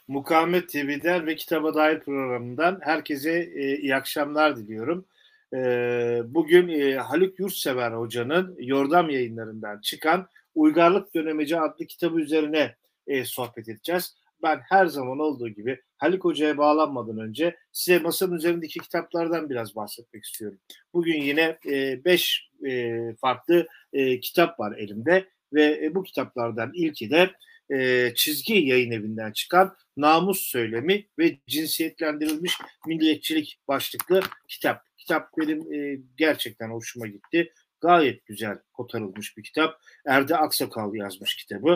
Mukavemet TV'den ve Kitaba Dair programından herkese iyi akşamlar diliyorum. Bugün Haluk Yurtsever Hoca'nın Yordam Yayınları'ndan çıkan Uygarlık Dönemeci adlı kitabı üzerine sohbet edeceğiz. Ben her zaman olduğu gibi Haluk Hoca'ya bağlanmadan önce size masanın üzerindeki kitaplardan biraz bahsetmek istiyorum. Bugün yine 5 farklı kitap var elimde ve bu kitaplardan ilki de Çizgi Yayın Evi'nden çıkan Namus Söylemi ve Cinsiyetlendirilmiş Milliyetçilik başlıklı kitap. Kitap benim gerçekten hoşuma gitti. Gayet güzel kotarılmış bir kitap. Erde Aksakal yazmış kitabı.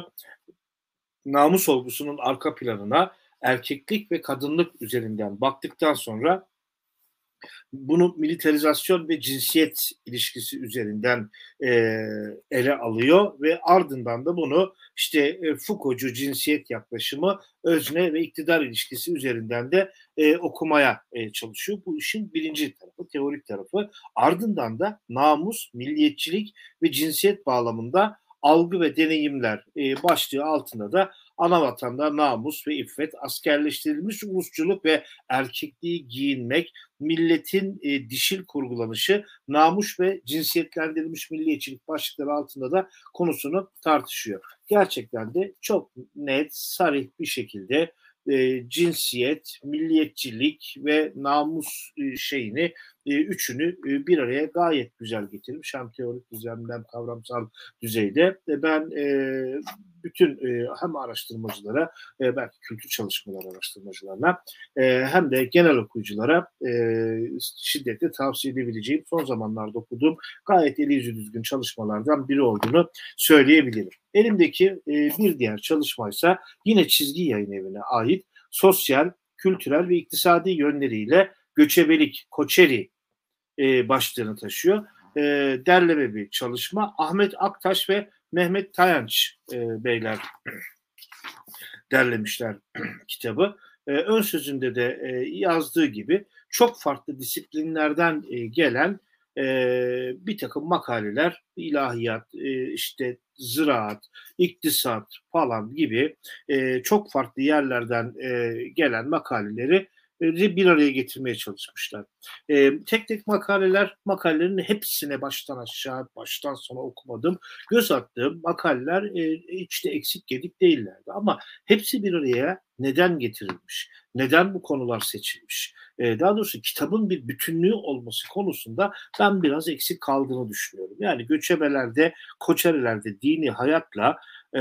Namus olgusunun arka planına erkeklik ve kadınlık üzerinden baktıktan sonra bunu militarizasyon ve cinsiyet ilişkisi üzerinden e, ele alıyor ve ardından da bunu işte Foucault'cu cinsiyet yaklaşımı, özne ve iktidar ilişkisi üzerinden de okumaya çalışıyor. Bu işin birinci tarafı, teorik tarafı. Ardından da namus, milliyetçilik ve cinsiyet bağlamında algı ve deneyimler başlığı altında da ana vatanda namus ve iffet, askerleştirilmiş ulusçuluk ve erkekliği giyinmek, milletin dişil kurgulanışı, namus ve cinsiyetlendirilmiş milliyetçilik başlıkları altında da konusunu tartışıyor. Gerçekten de çok net, sarih bir şekilde cinsiyet, milliyetçilik ve namus şeyini üçünü bir araya gayet güzel getirmiş. Hem teorik düzeyde hem kavramsal düzeyde. Ben bütün hem araştırmacılara, belki kültür çalışmaları araştırmacılarına hem de genel okuyuculara şiddetle tavsiye edebileceğim son zamanlarda okuduğum gayet eli yüzü düzgün çalışmalardan biri olduğunu söyleyebilirim. Elimdeki bir diğer çalışmaysa yine Çizgi Yayın Evi'ne ait sosyal, kültürel ve iktisadi yönleriyle göçebelik, koçeri başlığını taşıyor. Derleme bir çalışma. Ahmet Aktaş ve Mehmet Tayanç beyler derlemişler kitabı. Ön sözünde de yazdığı gibi çok farklı disiplinlerden gelen bir takım makaleler, ilahiyat, işte ziraat, iktisat falan gibi çok farklı yerlerden gelen makaleleri bir araya getirmeye çalışmışlar. Tek tek makalelerin hepsine baştan aşağı, baştan sona okumadım. Göz attığım makaleler hiç de eksik gedik değillerdi. Ama hepsi bir araya neden getirilmiş? Neden bu konular seçilmiş? Daha doğrusu kitabın bir bütünlüğü olması konusunda ben biraz eksik kaldığını düşünüyorum. Yani göçebelerde, koçerilerde dini hayatla e,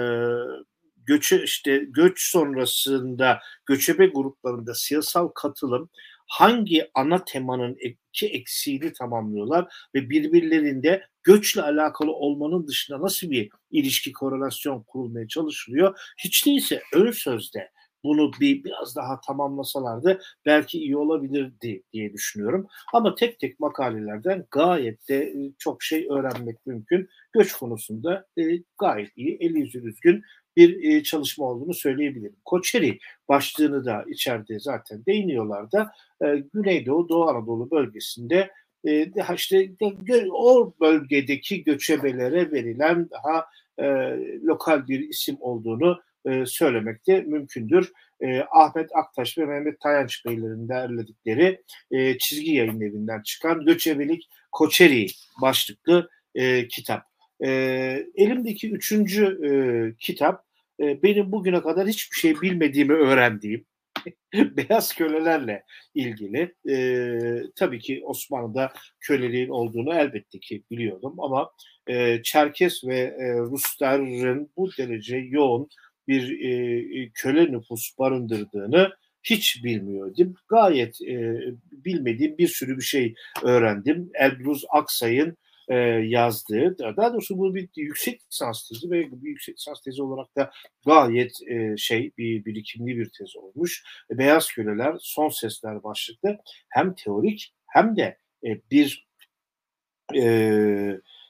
göç sonrasında göçebe gruplarında siyasal katılım hangi ana temanın iki eksiğini tamamlıyorlar ve birbirlerinde göçle alakalı olmanın dışında nasıl bir ilişki, korelasyon kurulmaya çalışılıyor? Hiç değilse ön sözde bunu biraz daha tamamlasalardı belki iyi olabilirdi diye düşünüyorum. Ama tek tek makalelerden gayet de çok şey öğrenmek mümkün. Göç konusunda gayet iyi, eli yüzü düzgün bir çalışma olduğunu söyleyebilirim. Koçeri başlığını da içeride zaten değiniyorlar da Güneydoğu, Doğu Anadolu bölgesinde işte o bölgedeki göçebelere verilen daha lokal bir isim olduğunu söylemek de mümkündür. Ahmet Aktaş ve Mehmet Tayanç Beylerin derledikleri Çizgi Yayın Evi'nden çıkan Göçebelik Koçeri başlıklı kitap. Elimdeki üçüncü kitap benim bugüne kadar hiçbir şey bilmediğimi öğrendiğim beyaz kölelerle ilgili. Tabii ki Osmanlı'da köleliğin olduğunu elbette ki biliyordum ama Çerkes ve Rusların bu derece yoğun bir köle nüfus barındırdığını hiç bilmiyordum. Gayet bilmediğim bir sürü bir şey öğrendim. Elbruz Aksay'ın yazdığı, daha doğrusu bu bir yüksek lisans tezi ve bir yüksek lisans tezi olarak da gayet bir birikimli bir tez olmuş. Beyaz Köleler, Son Sesler başlıklı hem teorik hem de bir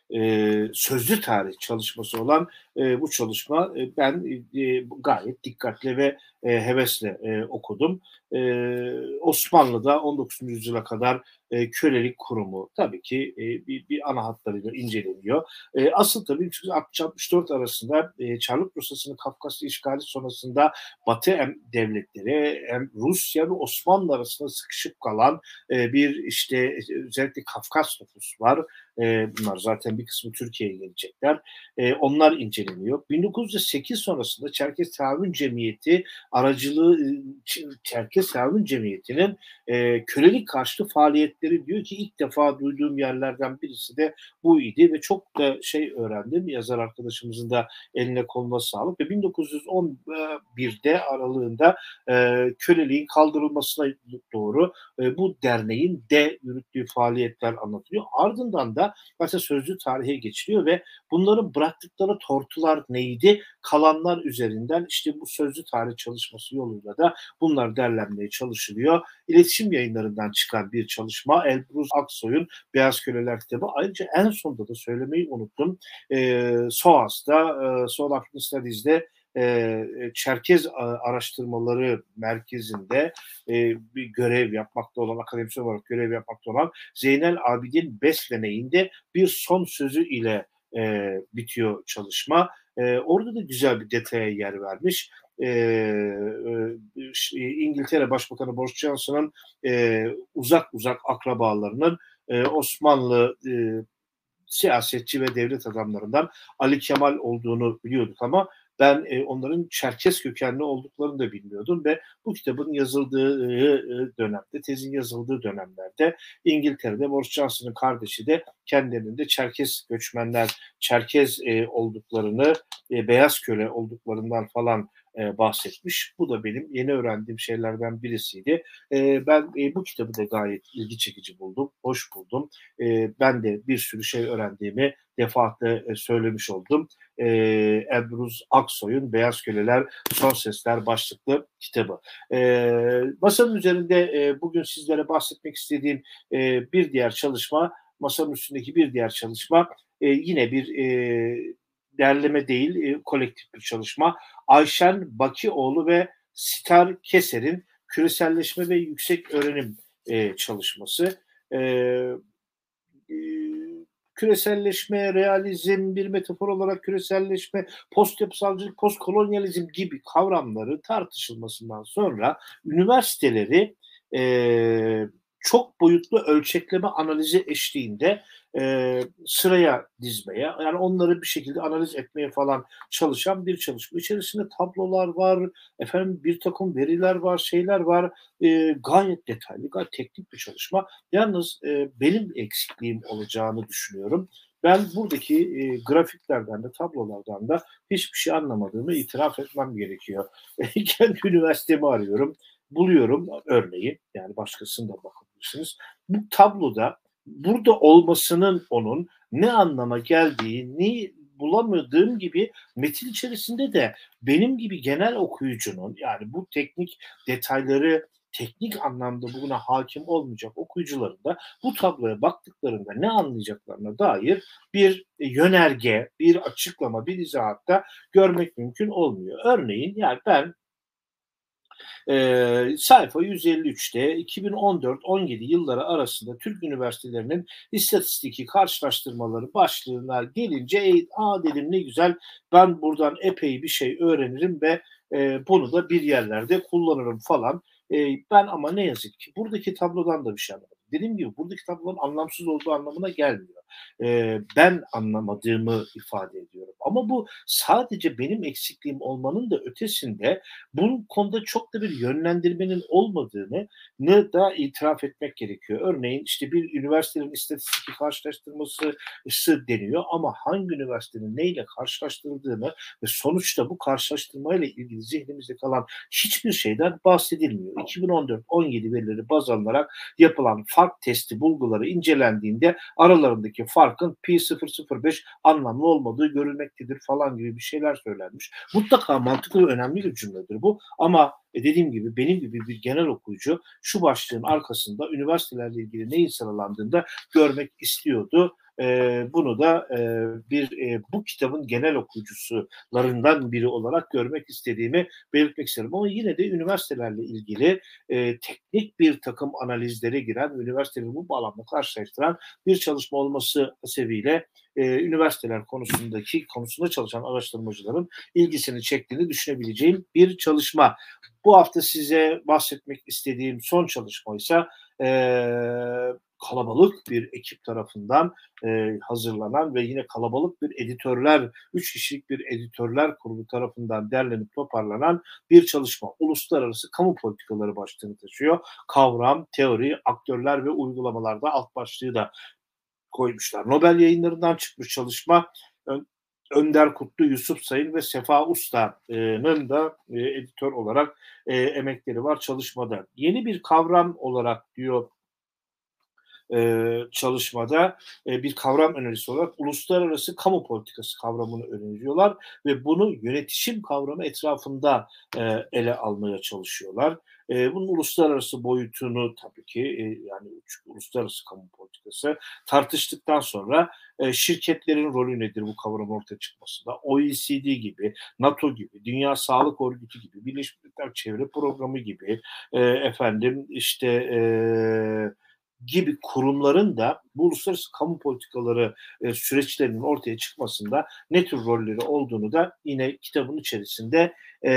sözlü tarih çalışması olan bu çalışma ben gayet dikkatli ve hevesle okudum. Osmanlı'da 19. yüzyıla kadar kölelik kurumu tabii ki bir ana hatlarıyla inceleniyor. Asıl tabii 1360-64 arasında Çarlık Rusyası'nın Kafkasya işgali sonrasında Batı devletleri hem Rusya ve Osmanlı arasında sıkışıp kalan bir işte özellikle Kafkas nüfusu var. Bunlar zaten bir kısmı Türkiye'ye gelecekler. Onlar inceleniyor. 1908 sonrasında Çerkes Tahammül Cemiyeti aracılığı Çerkes Tahammül Cemiyeti'nin kölelik karşıtı faaliyetleri diyor ki ilk defa duyduğum yerlerden birisi de bu idi ve çok da şey öğrendim. Yazar arkadaşımızın da eline koluna sağlık ve 1911'de aralığında köleliğin kaldırılmasına doğru bu derneğin yürüttüğü faaliyetler anlatılıyor. Ardından da mesela sözlü tarihe geçiliyor ve bunların bıraktıkları tortular neydi? Kalanlar üzerinden işte bu sözlü tarih çalışması yoluyla da bunlar derlenmeye çalışılıyor. İletişim Yayınlarından çıkan bir çalışma Elbruz Aksoy'un Beyaz Köleler kitabı. Ayrıca en sonunda da söylemeyi unuttum. SOAS'ta, Soul African Studies'de Çerkez Araştırmaları Merkezi'nde bir görev yapmakta olan, akademisyen olarak görev yapmakta olan Zeynel Abidin Beslene'nin de bir son sözü ile bitiyor çalışma. Orada da güzel bir detaya yer vermiş. İngiltere Başbakanı Boris Johnson'ın uzak akrabalarının Osmanlı siyasetçi ve devlet adamlarından Ali Kemal olduğunu biliyorduk ama ben onların Çerkes kökenli olduklarını da bilmiyordum ve bu kitabın yazıldığı dönemde, tezin yazıldığı dönemlerde İngiltere'de Boris Johnson'ın kardeşi de kendilerinin de Çerkes göçmenler, Çerkez olduklarını, beyaz köle olduklarından falan bahsetmiş. Bu da benim yeni öğrendiğim şeylerden birisiydi. Ben bu kitabı da gayet ilgi çekici buldum, hoş buldum. Ben de bir sürü şey öğrendiğimi defaatle söylemiş oldum. Elbruz Aksoy'un Beyaz Köleler Son Sesler başlıklı kitabı. Masanın üzerinde bugün sizlere bahsetmek istediğim bir diğer çalışma, masanın üstündeki bir diğer çalışma yine bir derleme değil, kolektif bir çalışma. Ayşen Bakioğlu ve Sitar Keser'in küreselleşme ve yüksek öğrenim çalışması. Küreselleşme, realizm, bir metafor olarak küreselleşme, post yapısalcılık, post kolonyalizm gibi kavramları tartışılmasından sonra üniversiteleri çok boyutlu ölçekleme analizi eşliğinde sıraya dizmeye, yani onları bir şekilde analiz etmeye falan çalışan bir çalışma. İçerisinde tablolar var, efendim bir takım veriler var, şeyler var. Gayet detaylı, gayet teknik bir çalışma. Yalnız benim eksikliğim olacağını düşünüyorum. Ben buradaki grafiklerden de tablolardan da hiçbir şey anlamadığımı itiraf etmem gerekiyor. Kendi üniversitemi arıyorum, buluyorum örneğin, yani başkasını da bakabilirsiniz. Bu tabloda burada olmasının onun ne anlama geldiğini bulamadığım gibi metin içerisinde de benim gibi genel okuyucunun, yani bu teknik detayları teknik anlamda buna hakim olmayacak okuyucuların da bu tabloya baktıklarında ne anlayacaklarına dair bir yönerge, bir açıklama, bir izahatta görmek mümkün olmuyor. Örneğin yani ben sayfa 153'te 2014-17 yılları arasında Türk üniversitelerinin istatistiki karşılaştırmaları başlığına gelince dedim ne güzel, ben buradan epey bir şey öğrenirim ve bunu da bir yerlerde kullanırım falan. Ben ama ne yazık ki buradaki tablodan da bir şey anlamadım. Dediğim gibi buradaki tablonun anlamsız olduğu anlamına gelmiyor. Ben anlamadığımı ifade ediyorum. Ama bu sadece benim eksikliğim olmanın da ötesinde bu konuda çok da bir yönlendirmenin olmadığını da itiraf etmek gerekiyor. Örneğin işte bir üniversitenin istatistik karşılaştırması deniyor ama hangi üniversitenin neyle karşılaştırıldığını ve sonuçta bu karşılaştırmayla ilgili zihnimizde kalan hiçbir şeyden bahsedilmiyor. 2014-17 verileri baz alınarak yapılan fark testi bulguları incelendiğinde aralarındaki farkın P005 anlamlı olmadığı görülmektedir falan gibi bir şeyler söylenmiş. Mutlaka mantıklı ve önemli bir cümledir bu ama dediğim gibi benim gibi bir genel okuyucu şu başlığın arkasında üniversitelerle ilgili neyin sıralandığında görmek istiyordu. Bunu da bu kitabın genel okuyucularından biri olarak görmek istediğimi belirtmek isterim. Ama yine de üniversitelerle ilgili teknik bir takım analizlere giren, üniversiteleri bu bağlamda karşılaştıran bir çalışma olması sebebiyle üniversiteler konusunda çalışan araştırmacıların ilgisini çektiğini düşünebileceğim bir çalışma. Bu hafta size bahsetmek istediğim son çalışma ise kalabalık bir ekip tarafından hazırlanan ve yine kalabalık bir 3 kişilik bir editörler kurulu tarafından derlenip toparlanan bir çalışma. Uluslararası kamu politikaları başlığını taşıyor. Kavram, teori, aktörler ve uygulamalarda alt başlığı da koymuşlar. Nobel Yayınları'ndan çıkmış çalışma. Önder Kutlu, Yusuf Sayın ve Sefa Usta'nın da editör olarak emekleri var çalışmada. Yeni bir kavram olarak diyor çalışmada bir kavram önerisi olarak uluslararası kamu politikası kavramını öneriyorlar ve bunu yönetişim kavramı etrafında ele almaya çalışıyorlar. Bunun uluslararası boyutunu tabii ki yani uluslararası kamu politikası tartıştıktan sonra şirketlerin rolü nedir bu kavramın ortaya çıkmasında? OECD gibi, NATO gibi, Dünya Sağlık Örgütü gibi, Birleşmiş Milletler Çevre Programı gibi gibi kurumların da bu uluslararası kamu politikaları süreçlerinin ortaya çıkmasında ne tür rolleri olduğunu da yine kitabın içerisinde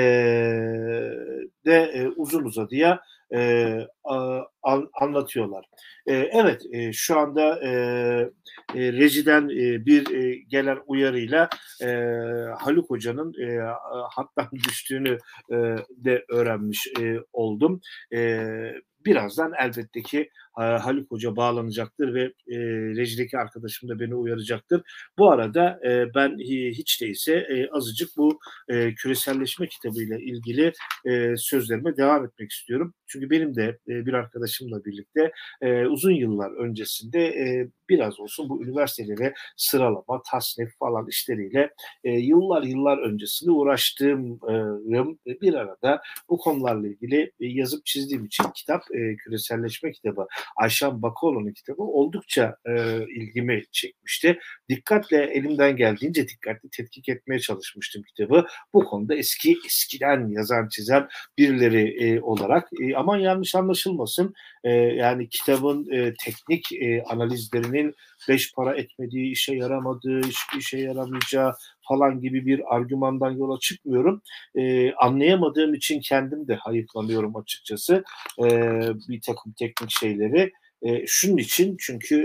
uzun uzadıya anlatıyorlar. Evet, şu anda rejiden bir gelen uyarıyla Haluk Hoca'nın hattan düştüğünü de öğrenmiş oldum. Birazdan elbette ki Haluk Hoca bağlanacaktır ve rejideki arkadaşım da beni uyaracaktır. Bu arada ben hiç değilse azıcık bu küreselleşme kitabıyla ilgili sözlerime devam etmek istiyorum. Çünkü benim de bir arkadaşımla birlikte uzun yıllar öncesinde biraz olsun bu üniversitelere sıralama, tasnif falan işleriyle yıllar öncesinde uğraştığım bir arada bu konularla ilgili yazıp çizdiğim için kitap, küreselleşme kitabı, Ayşan Bakoğlu'nun kitabı oldukça ilgimi çekmişti. Elimden geldiğince dikkatli tetkik etmeye çalışmıştım kitabı. Bu konuda eskiden yazan çizen birileri olarak aman yanlış anlaşılmasın, yani kitabın teknik analizlerinin beş para etmediği, işe yaramadığı, hiçbir işe yaramayacağı falan gibi bir argümandan yola çıkmıyorum. Anlayamadığım için kendim de hayıflanıyorum açıkçası bir takım teknik şeyleri. Şunun için çünkü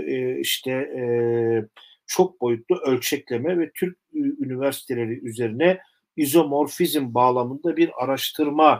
çok boyutlu ölçekleme ve Türk üniversiteleri üzerine izomorfizm bağlamında bir araştırma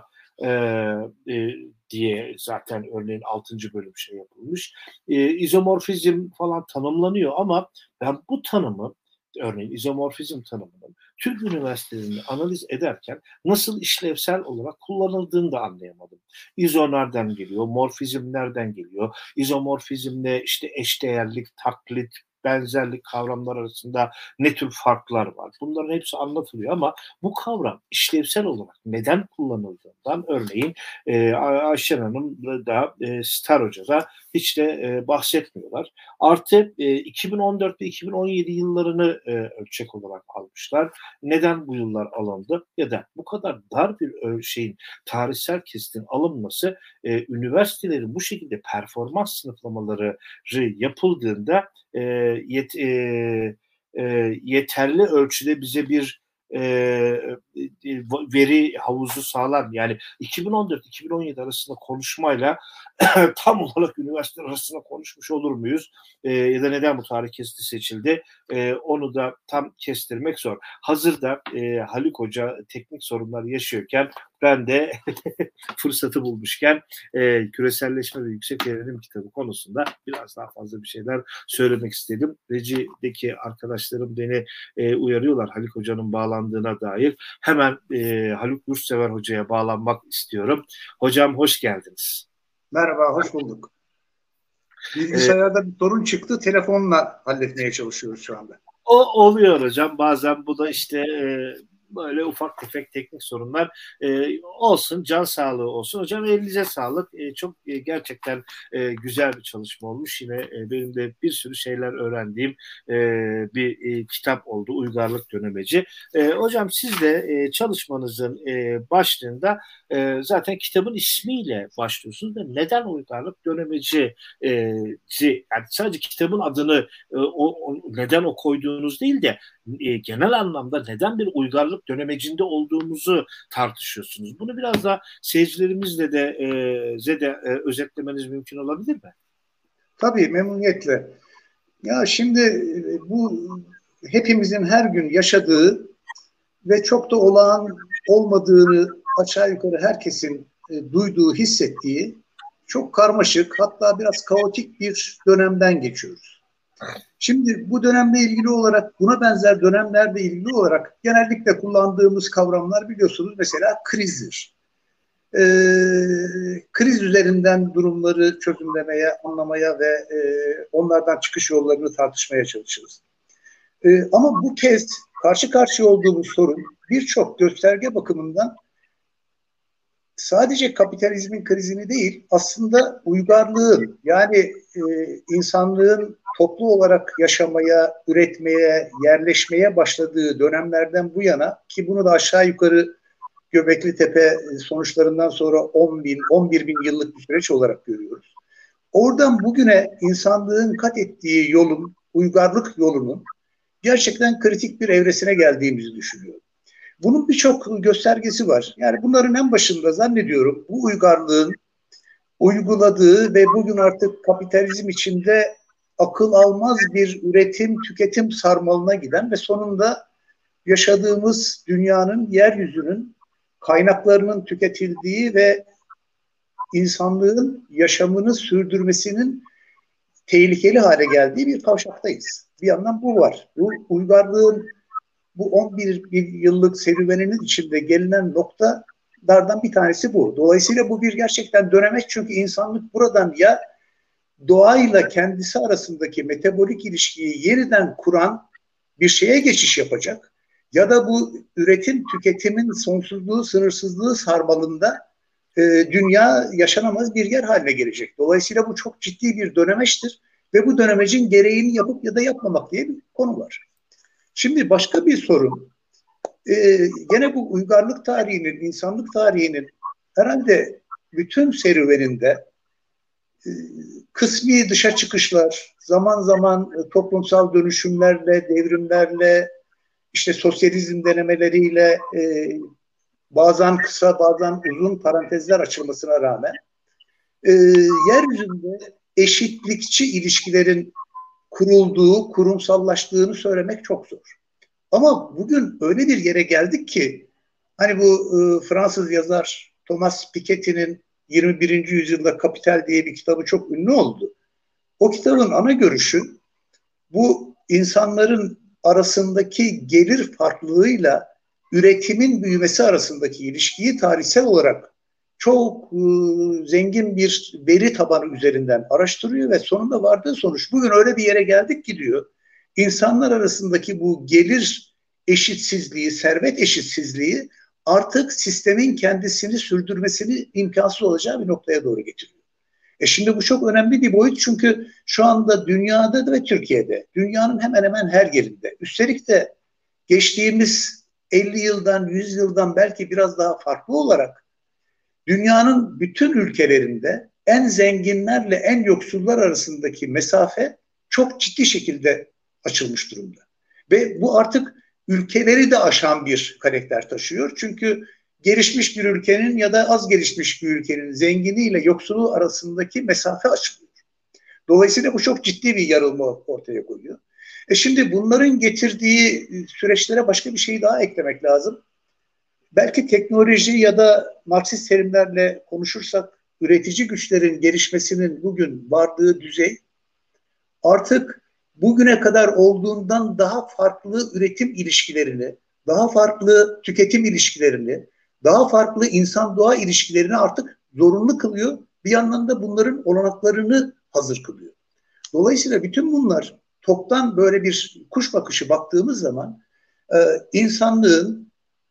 diye zaten örneğin 6. bölüm yapılmış. İzomorfizm falan tanımlanıyor ama ben bu tanımı, örneğin izomorfizm tanımının Türk üniversitelerini analiz ederken nasıl işlevsel olarak kullanıldığını da anlayamadım. İzo nereden geliyor? Morfizm nereden geliyor? İzomorfizmle eşdeğerlik, taklit, benzerlik kavramlar arasında ne tür farklar var? Bunların hepsi anlatılıyor ama bu kavram işlevsel olarak neden kullanıldığından örneğin Ayşen Hanım da Star Hoca da hiç de bahsetmiyorlar. Artı 2014 ve 2017 yıllarını ölçek olarak almışlar. Neden bu yıllar alındı? Ya da bu kadar dar bir tarihsel kesitin alınması üniversitelerin bu şekilde performans sınıflamaları yapıldığında yeterli ölçüde bize bir veri havuzu sağlar. Yani 2014-2017 arasında konuşmayla tam olarak üniversite arasında konuşmuş olur muyuz? Ya da neden bu tarih kesiti seçildi? Onu da tam kestirmek zor. Hazırda Haluk Hoca teknik sorunlar yaşıyorken ben de fırsatı bulmuşken küreselleşme ve yüksek öğrenim kitabı konusunda biraz daha fazla bir şeyler söylemek istedim. Reji'deki arkadaşlarım beni uyarıyorlar Haluk Hoca'nın bağlandığına dair. Hemen Haluk Yurtsever Hoca'ya bağlanmak istiyorum. Hocam hoş geldiniz. Merhaba, hoş bulduk. Bilgisayarda bir sorun çıktı, telefonla halletmeye çalışıyoruz şu anda. O oluyor hocam. Bazen bu da böyle ufak tefek teknik sorunlar olsun, can sağlığı olsun. Hocam elinize sağlık. Çok gerçekten güzel bir çalışma olmuş. Yine benim de bir sürü şeyler öğrendiğim bir kitap oldu. Uygarlık Dönemeci. Hocam siz de çalışmanızın başlığında zaten kitabın ismiyle başlıyorsunuz da neden Uygarlık Dönemeci yani sadece kitabın adını neden o koyduğunuz değil de genel anlamda neden bir uygarlık dönemecinde olduğumuzu tartışıyorsunuz. Bunu biraz daha seyircilerimizle de özetlemeniz mümkün olabilir mi? Tabii, memnuniyetle. Ya şimdi bu hepimizin her gün yaşadığı ve çok da olağan olmadığını aşağı yukarı herkesin duyduğu, hissettiği çok karmaşık, hatta biraz kaotik bir dönemden geçiyoruz. Şimdi bu dönemle ilgili olarak, buna benzer dönemlerle ilgili olarak genellikle kullandığımız kavramlar biliyorsunuz mesela krizdir. Kriz üzerinden durumları çözümlemeye, anlamaya ve onlardan çıkış yollarını tartışmaya çalışırız. Ama bu kez karşı karşıya olduğumuz sorun birçok gösterge bakımından sadece kapitalizmin krizini değil, aslında uygarlığın, yani insanlığın toplu olarak yaşamaya, üretmeye, yerleşmeye başladığı dönemlerden bu yana, ki bunu da aşağı yukarı Göbekli Tepe sonuçlarından sonra 10 bin, 11 bin yıllık bir süreç olarak görüyoruz. Oradan bugüne insanlığın kat ettiği yolun, uygarlık yolunun gerçekten kritik bir evresine geldiğimizi düşünüyorum. Bunun birçok göstergesi var. Yani bunların en başında zannediyorum bu uygarlığın uyguladığı ve bugün artık kapitalizm içinde akıl almaz bir üretim, tüketim sarmalına giden ve sonunda yaşadığımız dünyanın, yeryüzünün kaynaklarının tüketildiği ve insanlığın yaşamını sürdürmesinin tehlikeli hale geldiği bir kavşaktayız. Bir yandan bu var. Bu uygarlığın bu 11 yıllık serüveninin içinde gelinen noktalardan bir tanesi bu. Dolayısıyla bu bir gerçekten dönemek, çünkü insanlık buradan ya doğayla kendisi arasındaki metabolik ilişkiyi yeniden kuran bir şeye geçiş yapacak ya da bu üretim tüketimin sonsuzluğu, sınırsızlığı sarmalında dünya yaşanamaz bir yer haline gelecek. Dolayısıyla bu çok ciddi bir dönemeçtir ve bu dönemecin gereğini yapıp ya da yapmamak diye bir konu var. Şimdi başka bir sorun, gene bu uygarlık tarihinin, insanlık tarihinin herhalde bütün serüveninde kısmi dışa çıkışlar, zaman zaman toplumsal dönüşümlerle, devrimlerle, işte sosyalizm denemeleriyle, bazen kısa bazen uzun parantezler açılmasına rağmen yeryüzünde eşitlikçi ilişkilerin kurulduğu, kurumsallaştığını söylemek çok zor. Ama bugün öyle bir yere geldik ki, hani bu Fransız yazar Thomas Piketty'nin 21. yüzyılda Kapital diye bir kitabı çok ünlü oldu. O kitabın ana görüşü bu insanların arasındaki gelir farklılığıyla üretimin büyümesi arasındaki ilişkiyi tarihsel olarak çok zengin bir veri tabanı üzerinden araştırıyor ve sonunda vardığı sonuç, bugün öyle bir yere geldik ki diyor, insanlar arasındaki bu gelir eşitsizliği, servet eşitsizliği artık sistemin kendisini sürdürmesini imkansız olacağı bir noktaya doğru getiriyor. Şimdi bu çok önemli bir boyut, çünkü şu anda dünyada ve Türkiye'de, dünyanın hemen hemen her yerinde, üstelik de geçtiğimiz 50 yıldan, 100 yıldan belki biraz daha farklı olarak dünyanın bütün ülkelerinde en zenginlerle en yoksullar arasındaki mesafe çok ciddi şekilde açılmış durumda. Ve bu artık ülkeleri de aşan bir karakter taşıyor. Çünkü gelişmiş bir ülkenin ya da az gelişmiş bir ülkenin zenginiyle yoksulu arasındaki mesafe açılıyor. Dolayısıyla bu çok ciddi bir yarılma ortaya koyuyor. Şimdi bunların getirdiği süreçlere başka bir şey daha eklemek lazım. Belki teknoloji ya da Marksist terimlerle konuşursak üretici güçlerin gelişmesinin bugün vardığı düzey artık bugüne kadar olduğundan daha farklı üretim ilişkilerini, daha farklı tüketim ilişkilerini, daha farklı insan-doğa ilişkilerini artık zorunlu kılıyor. Bir yandan da bunların olanaklarını hazır kılıyor. Dolayısıyla bütün bunlar toptan böyle bir kuş bakışı baktığımız zaman insanlığın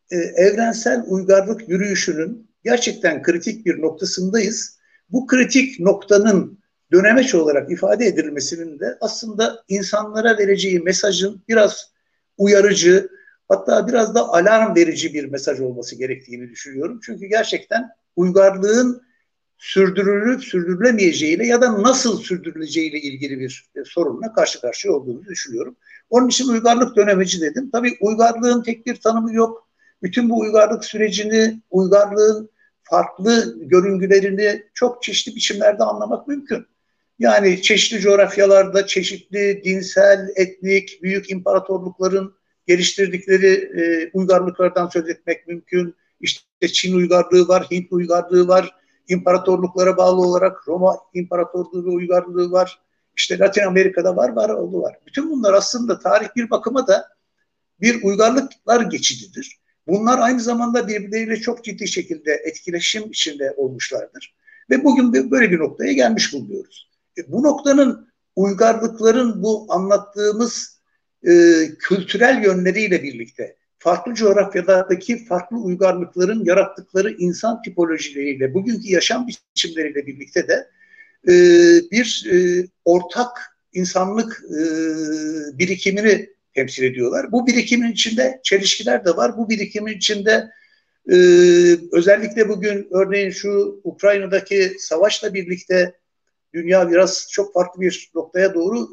evrensel uygarlık yürüyüşünün gerçekten kritik bir noktasındayız. Bu kritik noktanın dönemeç olarak ifade edilmesinin de aslında insanlara vereceği mesajın biraz uyarıcı, hatta biraz da alarm verici bir mesaj olması gerektiğini düşünüyorum. Çünkü gerçekten uygarlığın sürdürülüp sürdürülemeyeceğiyle ya da nasıl sürdürüleceğiyle ilgili bir sorunla karşı karşıya olduğunu düşünüyorum. Onun için uygarlık dönemeci dedim. Tabii uygarlığın tek bir tanımı yok. Bütün bu uygarlık sürecini, uygarlığın farklı görüngülerini çok çeşitli biçimlerde anlamak mümkün. Yani çeşitli coğrafyalarda çeşitli dinsel, etnik, büyük imparatorlukların geliştirdikleri uygarlıklardan söz etmek mümkün. İşte Çin uygarlığı var, Hint uygarlığı var, imparatorluklara bağlı olarak Roma İmparatorluğu ve uygarlığı var. İşte Latin Amerika'da var. Bütün bunlar aslında tarih bir bakıma da bir uygarlıklar geçididir. Bunlar aynı zamanda birbirleriyle çok ciddi şekilde etkileşim içinde olmuşlardır. Ve bugün böyle bir noktaya gelmiş bulunuyoruz. Bu noktanın uygarlıkların bu anlattığımız kültürel yönleriyle birlikte farklı coğrafyalardaki farklı uygarlıkların yarattıkları insan tipolojileriyle, bugünkü yaşam biçimleriyle birlikte de bir ortak insanlık birikimini temsil ediyorlar. Bu birikimin içinde çelişkiler de var. Bu birikimin içinde özellikle bugün örneğin şu Ukrayna'daki savaşla birlikte dünya biraz çok farklı bir noktaya doğru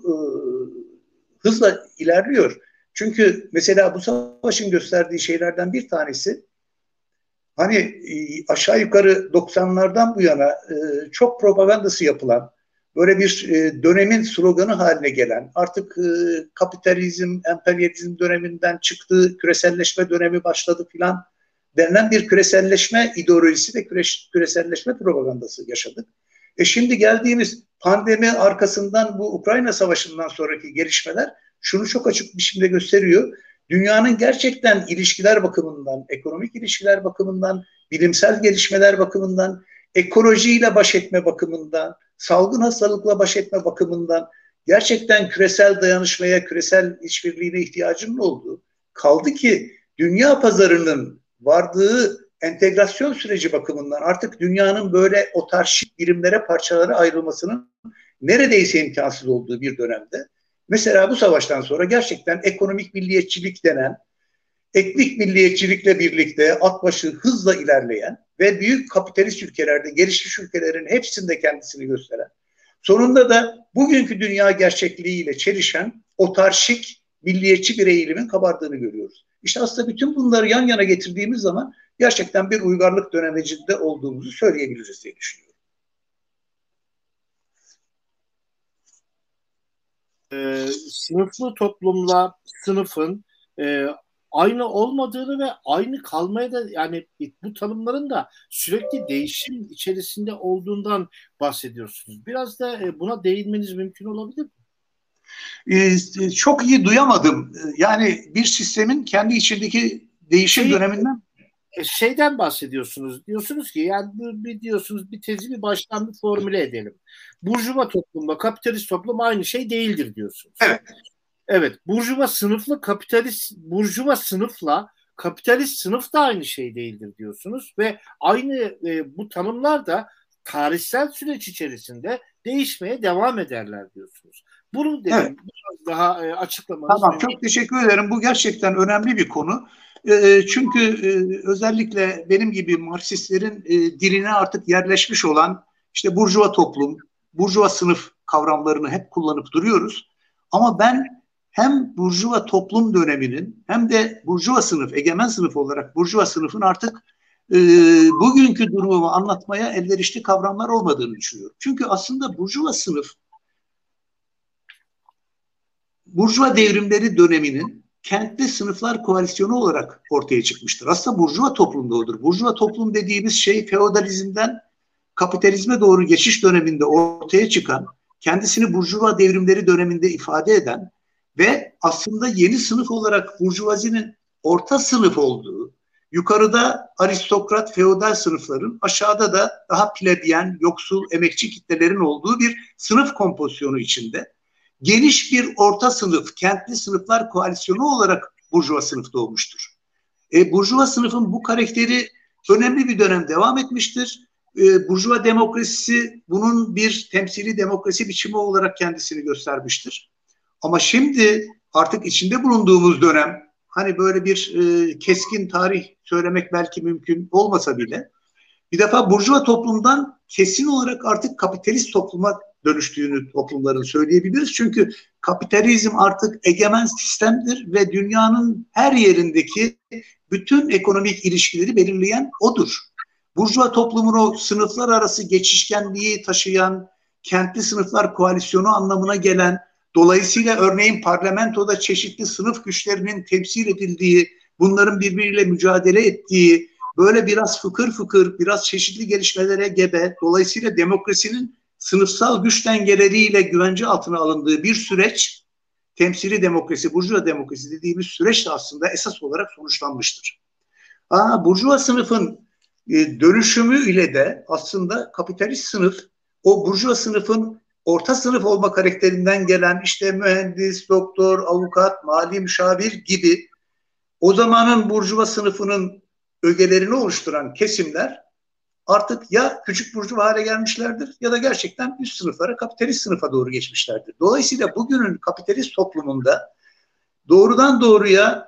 hızla ilerliyor. Çünkü mesela bu savaşın gösterdiği şeylerden bir tanesi hani aşağı yukarı 90'lardan bu yana çok propagandası yapılan böyle bir dönemin sloganı haline gelen artık kapitalizm, emperyalizm döneminden çıktı, küreselleşme dönemi başladı filan denilen bir küreselleşme ideolojisi ve küreselleşme propagandası yaşadık. Şimdi geldiğimiz pandemi arkasından bu Ukrayna Savaşı'ndan sonraki gelişmeler şunu çok açık biçimde gösteriyor. Dünyanın gerçekten ilişkiler bakımından, ekonomik ilişkiler bakımından, bilimsel gelişmeler bakımından, ekolojiyle baş etme bakımından, salgın hastalıkla baş etme bakımından gerçekten küresel dayanışmaya, küresel işbirliğine ihtiyacının olduğu, kaldı ki dünya pazarının vardığı entegrasyon süreci bakımından artık dünyanın böyle otarşik birimlere, parçalara ayrılmasının neredeyse imkansız olduğu bir dönemde mesela bu savaştan sonra gerçekten ekonomik milliyetçilik denen, etnik milliyetçilikle birlikte at başı hızla ilerleyen ve büyük kapitalist ülkelerde, gelişmiş ülkelerin hepsinde kendisini gösteren, sonunda da bugünkü dünya gerçekliğiyle çelişen otarşik, milliyetçi bir eğilimin kabardığını görüyoruz. İşte aslında bütün bunları yan yana getirdiğimiz zaman gerçekten bir uygarlık dönemecinde olduğumuzu söyleyebiliriz diye düşünüyorum. Sınıflı toplumla sınıfın aynı olmadığını ve aynı kalmaya da yani bu tanımların da sürekli değişim içerisinde olduğundan bahsediyorsunuz. Biraz da buna değinmeniz mümkün olabilir mi? Çok iyi duyamadım. Yani bir sistemin kendi içindeki değişim döneminden şeyden bahsediyorsunuz. Diyorsunuz ki yani diyorsunuz bir tezi bir baştan bir formüle edelim. Burjuva toplumla kapitalist toplum aynı şey değildir diyorsunuz. Evet. Evet, burjuva sınıfla kapitalist sınıf da aynı şey değildir diyorsunuz ve aynı bu tanımlar da tarihsel süreç içerisinde değişmeye devam ederler diyorsunuz. Bunu dedim, evet, biraz daha açıklamanız Tamam, mümkün. Çok teşekkür ederim. Bu gerçekten önemli bir konu. Çünkü özellikle benim gibi Marksistlerin diline artık yerleşmiş olan işte burjuva toplum, burjuva sınıf kavramlarını hep kullanıp duruyoruz. Ama ben hem burjuva toplum döneminin hem de burjuva sınıf, egemen sınıf olarak burjuva sınıfın artık bugünkü durumu anlatmaya elverişli kavramlar olmadığını düşünüyorum. Çünkü aslında burjuva sınıf, burjuva devrimleri döneminin kentli sınıflar koalisyonu olarak ortaya çıkmıştır. Aslında burjuva toplum da odur. Burjuva toplum dediğimiz şey feodalizmden kapitalizme doğru geçiş döneminde ortaya çıkan, kendisini burjuva devrimleri döneminde ifade eden ve aslında yeni sınıf olarak burjuvazinin orta sınıf olduğu, yukarıda aristokrat, feodal sınıfların, aşağıda da daha plebyen, yoksul, emekçi kitlelerin olduğu bir sınıf kompozisyonu içinde geniş bir orta sınıf, kentli sınıflar koalisyonu olarak burjuva sınıf doğmuştur. Burjuva sınıfın bu karakteri önemli bir dönem devam etmiştir. Burjuva demokrasisi bunun bir temsili demokrasi biçimi olarak kendisini göstermiştir. Ama şimdi artık içinde bulunduğumuz dönem, hani böyle bir keskin tarih söylemek belki mümkün olmasa bile, bir defa burjuva toplumdan kesin olarak artık kapitalist topluma dönüştüğünü toplumların söyleyebiliriz. Çünkü kapitalizm artık egemen sistemdir ve dünyanın her yerindeki bütün ekonomik ilişkileri belirleyen odur. Burjuva toplumun o sınıflar arası geçişkenliği taşıyan, kentli sınıflar koalisyonu anlamına gelen, dolayısıyla örneğin parlamentoda çeşitli sınıf güçlerinin temsil edildiği, bunların birbiriyle mücadele ettiği, böyle biraz fıkır fıkır, biraz çeşitli gelişmelere gebe, dolayısıyla demokrasinin sınıfsal güç dengeleriyle güvence altına alındığı bir süreç, temsili demokrasi, burjuva demokrasi dediğimiz süreç de aslında esas olarak sonuçlanmıştır. Burjuva sınıfın dönüşümü ile de aslında kapitalist sınıf, o burjuva sınıfın orta sınıf olma karakterinden gelen işte mühendis, doktor, avukat, mali müşavir gibi o zamanın burjuva sınıfının ögelerini oluşturan kesimler artık ya küçük burjuva hale gelmişlerdir ya da gerçekten üst sınıflara, kapitalist sınıfa doğru geçmişlerdir. Dolayısıyla bugünün kapitalist toplumunda doğrudan doğruya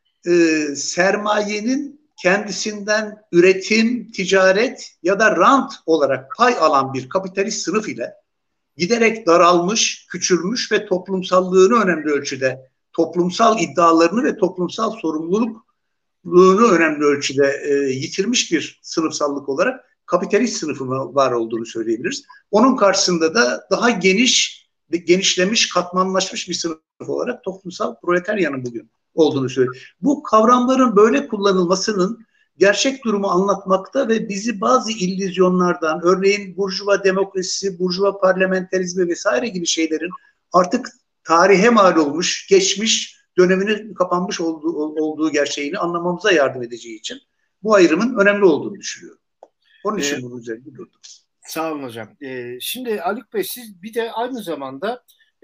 sermayenin kendisinden üretim, ticaret ya da rant olarak pay alan bir kapitalist sınıf ile giderek daralmış, küçülmüş ve toplumsallığını önemli ölçüde, toplumsal iddialarını ve toplumsal sorumluluğunu önemli ölçüde yitirmiş bir sınıfsallık olarak kapitalist sınıfın var olduğunu söyleyebiliriz. Onun karşısında da daha geniş, genişlemiş, katmanlaşmış bir sınıf olarak toplumsal proletaryanın bugün olduğunu söylüyor. Bu kavramların böyle kullanılmasının gerçek durumu anlatmakta ve bizi bazı illüzyonlardan, örneğin burjuva demokrasisi, burjuva parlamenterizmi vesaire gibi şeylerin artık tarihe mal olmuş, geçmiş, döneminin kapanmış olduğu gerçeğini anlamamıza yardım edeceği için bu ayrımın önemli olduğunu düşünüyorum. Onun için bunun üzerinde durdum. Sağ olun hocam. Şimdi Haluk Bey, siz bir de aynı zamanda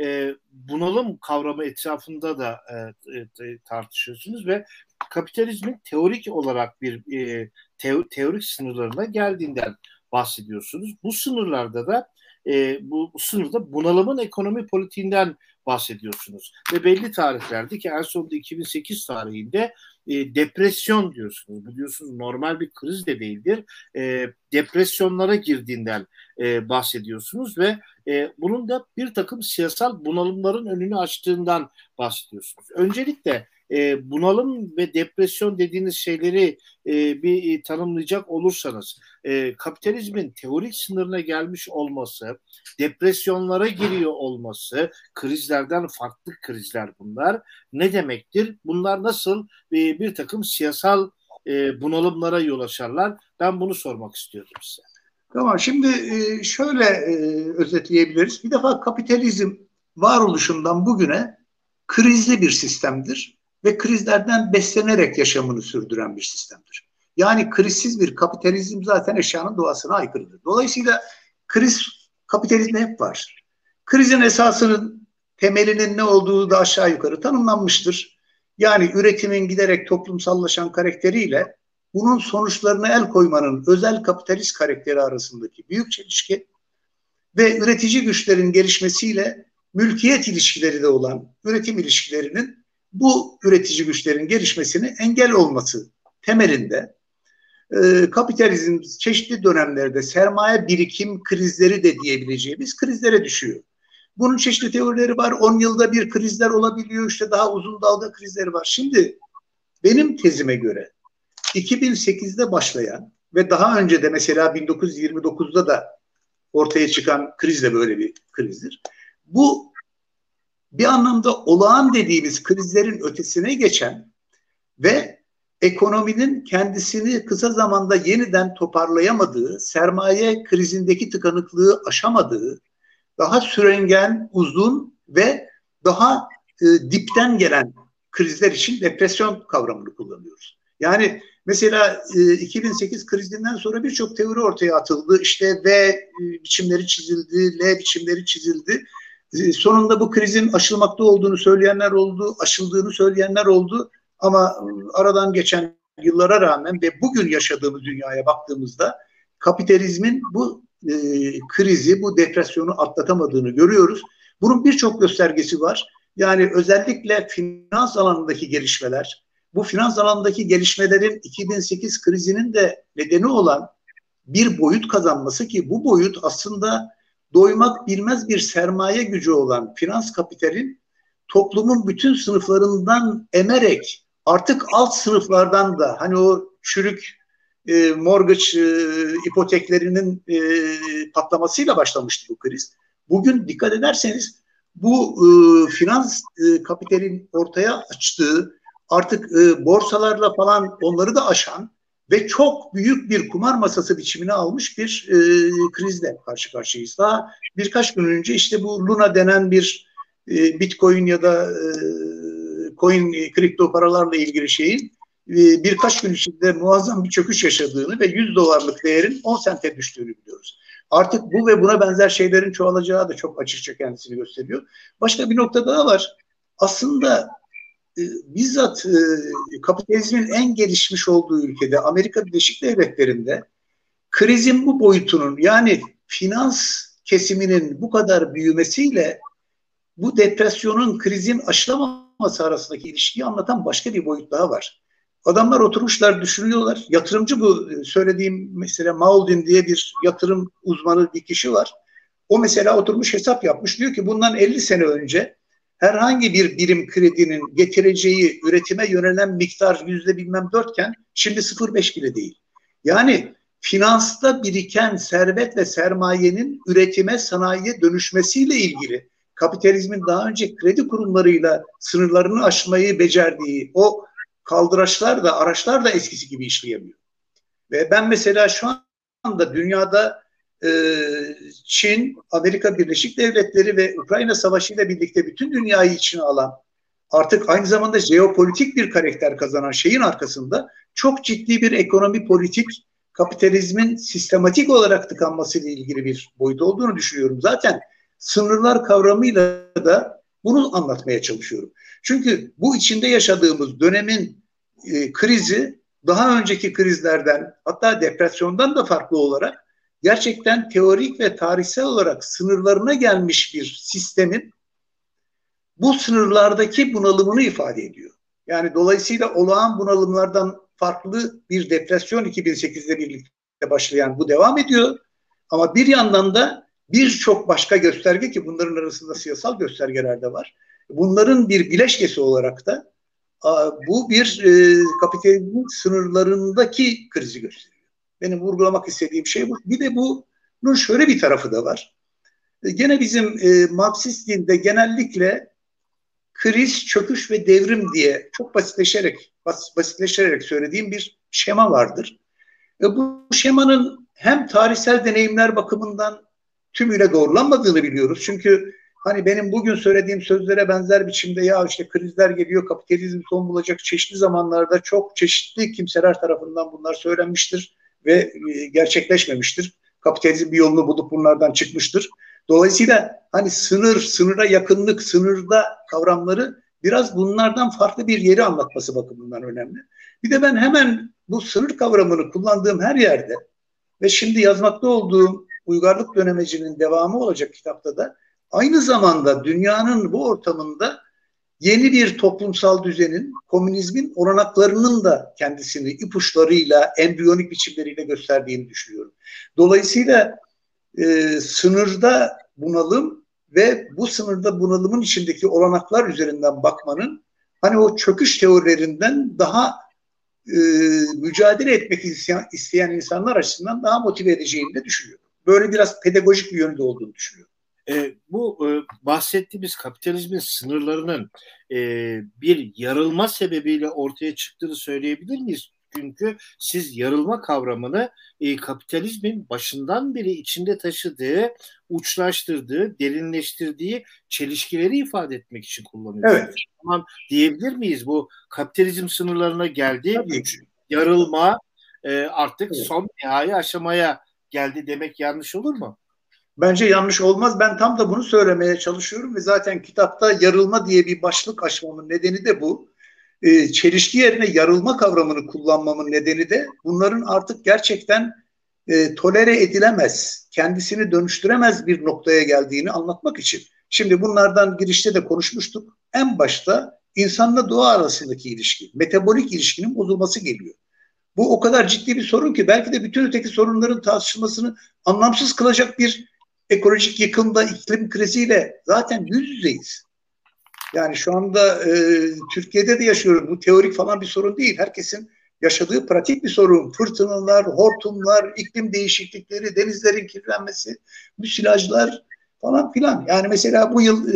bunalım kavramı etrafında da tartışıyorsunuz ve kapitalizmin teorik olarak bir teorik sınırlarına geldiğinden bahsediyorsunuz. Bu sınırlarda da bu sınırda bunalımın ekonomi politiğinden bahsediyorsunuz. Ve belli tarihlerde ki en sonunda 2008 tarihinde depresyon diyorsunuz. Bu diyorsunuz normal bir kriz de değildir. Depresyonlara girdiğinden bahsediyorsunuz ve bunun da bir takım siyasal bunalımların önünü açtığından bahsediyorsunuz. Öncelikle bunalım ve depresyon dediğiniz şeyleri bir tanımlayacak olursanız kapitalizmin teorik sınırına gelmiş olması, depresyonlara giriyor olması, krizlerden farklı krizler bunlar ne demektir? Bunlar nasıl bir takım siyasal bunalımlara yol açarlar? Ben bunu sormak istiyordum size. Tamam, şimdi şöyle özetleyebiliriz. Bir defa kapitalizm varoluşundan bugüne krizli bir sistemdir ve krizlerden beslenerek yaşamını sürdüren bir sistemdir. Yani krizsiz bir kapitalizm zaten eşyanın doğasına aykırıdır. Dolayısıyla kriz kapitalizmde hep var. Krizin esasının, temelinin ne olduğu da aşağı yukarı tanımlanmıştır. Yani üretimin giderek toplumsallaşan karakteriyle bunun sonuçlarına el koymanın özel kapitalist karakteri arasındaki büyük çelişki ve üretici güçlerin gelişmesiyle mülkiyet ilişkileri de olan üretim ilişkilerinin bu üretici güçlerin gelişmesine engel olması temelinde kapitalizm çeşitli dönemlerde sermaye birikim krizleri de diyebileceğimiz krizlere düşüyor. Bunun çeşitli teorileri var. 10 yılda bir krizler olabiliyor. İşte daha uzun dalga krizleri var. Şimdi benim tezime göre 2008'de başlayan ve daha önce de mesela 1929'da da ortaya çıkan kriz de böyle bir krizdir. Bu bir anlamda olağan dediğimiz krizlerin ötesine geçen ve ekonominin kendisini kısa zamanda yeniden toparlayamadığı, sermaye krizindeki tıkanıklığı aşamadığı, daha sürengen, uzun ve daha dipten gelen krizler için depresyon kavramını kullanıyoruz. Yani mesela 2008 krizinden sonra birçok teori ortaya atıldı. İşte V biçimleri çizildi, L biçimleri çizildi. Sonunda bu krizin aşılmakta olduğunu söyleyenler oldu, aşıldığını söyleyenler oldu. Ama aradan geçen yıllara rağmen ve bugün yaşadığımız dünyaya baktığımızda kapitalizmin bu krizi, bu depresyonu atlatamadığını görüyoruz. Bunun birçok göstergesi var. Yani özellikle finans alanındaki gelişmeler, bu finans alanındaki gelişmelerin 2008 krizinin de nedeni olan bir boyut kazanması, ki bu boyut aslında doymak bilmez bir sermaye gücü olan finans kapitalin toplumun bütün sınıflarından emerek artık alt sınıflardan da, hani o çürük mortgage ipoteklerinin patlamasıyla başlamıştı bu kriz. Bugün dikkat ederseniz bu finans kapitalin ortaya açtığı, artık borsalarla falan onları da aşan ve çok büyük bir kumar masası biçimine almış bir krizle karşı karşıyayız. Daha birkaç gün önce işte bu Luna denen bir Bitcoin ya da coin, kripto paralarla ilgili şeyin birkaç gün içinde muazzam bir çöküş yaşadığını ve $100 değerin 10 sente düştüğünü biliyoruz. Artık bu ve buna benzer şeylerin çoğalacağı da çok açıkça kendisini gösteriyor. Başka bir nokta daha var. Aslında bizzat kapitalizmin en gelişmiş olduğu ülkede, Amerika Birleşik Devletleri'nde krizin bu boyutunun, yani finans kesiminin bu kadar büyümesiyle bu depresyonun, krizin aşılamaması arasındaki ilişkiyi anlatan başka bir boyut daha var. Adamlar oturmuşlar, düşünüyorlar. Yatırımcı, bu söylediğim mesela Mauldin diye bir yatırım uzmanı bir kişi var. O mesela oturmuş hesap yapmış. Diyor ki bundan 50 sene önce herhangi bir birim kredinin getireceği üretime yönelen miktar yüzde bilmem 4'ken şimdi 0,5 bile değil. Yani finansta biriken servet ve sermayenin üretime, sanayiye dönüşmesiyle ilgili kapitalizmin daha önce kredi kurumlarıyla sınırlarını aşmayı becerdiği o kaldıraçlar da, araçlar da eskisi gibi işleyemiyor. Ve ben mesela şu anda dünyada Çin, Amerika Birleşik Devletleri ve Ukrayna Savaşı ile birlikte bütün dünyayı içine alan, artık aynı zamanda jeopolitik bir karakter kazanan şeyin arkasında çok ciddi bir ekonomi, politik, kapitalizmin sistematik olarak tıkanmasıyla ilgili bir boyut olduğunu düşünüyorum. Zaten sınırlar kavramıyla da bunu anlatmaya çalışıyorum. Çünkü bu içinde yaşadığımız dönemin krizi daha önceki krizlerden, hatta depresyondan da farklı olarak gerçekten teorik ve tarihsel olarak sınırlarına gelmiş bir sistemin bu sınırlardaki bunalımını ifade ediyor. Yani dolayısıyla olağan bunalımlardan farklı bir depresyon 2008'de birlikte başlayan bu devam ediyor. Ama bir yandan da birçok başka gösterge, ki bunların arasında siyasal göstergeler de var. Bunların bir bileşkesi olarak da bu bir kapitalizmin sınırlarındaki krizi gösteriyor. Benim vurgulamak istediğim şey bu. Bir de bunun şöyle bir tarafı da var. Gene bizim Marksist dinde genellikle kriz, çöküş ve devrim diye çok basitleştirerek söylediğim bir şema vardır. Bu şemanın hem tarihsel deneyimler bakımından tümüyle doğrulanmadığını biliyoruz. Çünkü hani benim bugün söylediğim sözlere benzer biçimde ya işte krizler geliyor, kapitalizm son bulacak, çeşitli zamanlarda çok çeşitli kimseler tarafından bunlar söylenmiştir ve gerçekleşmemiştir. Kapitalizm bir yolunu bulup bunlardan çıkmıştır. Dolayısıyla hani sınıra yakınlık, sınırda kavramları biraz bunlardan farklı bir yeri anlatması bakımından önemli. Bir de ben hemen bu sınır kavramını kullandığım her yerde ve şimdi yazmakta olduğum Uygarlık Dönemeci'nin devamı olacak kitapta da aynı zamanda dünyanın bu ortamında yeni bir toplumsal düzenin, komünizmin olanaklarının da kendisini ipuçlarıyla, embriyonik biçimleriyle gösterdiğini düşünüyorum. Dolayısıyla sınırda bunalım ve bu sınırda bunalımın içindeki olanaklar üzerinden bakmanın hani o çöküş teorilerinden daha mücadele etmek isteyen insanlar açısından daha motive edeceğini de düşünüyorum. Böyle biraz pedagojik bir yönde olduğunu düşünüyorum. Bu bahsettiğimiz kapitalizmin sınırlarının bir yarılma sebebiyle ortaya çıktığını söyleyebilir miyiz? Çünkü siz yarılma kavramını kapitalizmin başından beri içinde taşıdığı, uçlaştırdığı, derinleştirdiği çelişkileri ifade etmek için kullanıyorsunuz. Evet. Tamam, diyebilir miyiz bu kapitalizm sınırlarına geldi, yarılma artık son nihai aşamaya geldi demek yanlış olur mu? Bence yanlış olmaz. Ben tam da bunu söylemeye çalışıyorum ve zaten kitapta yarılma diye bir başlık açmamın nedeni de bu. çelişki yerine yarılma kavramını kullanmamın nedeni de bunların artık gerçekten tolere edilemez, kendisini dönüştüremez bir noktaya geldiğini anlatmak için. Şimdi bunlardan girişte de konuşmuştuk. En başta insanla doğa arasındaki ilişki, metabolik ilişkinin bozulması geliyor. Bu o kadar ciddi bir sorun ki belki de bütün öteki sorunların tartışılmasını anlamsız kılacak bir ekolojik yıkımda, iklim kriziyle zaten yüz yüzeyiz. Yani şu anda Türkiye'de de yaşıyoruz. Bu teorik falan bir sorun değil. Herkesin yaşadığı pratik bir sorun. Fırtınalar, hortumlar, iklim değişiklikleri, denizlerin kirlenmesi, müsilajlar falan filan. Yani mesela bu yıl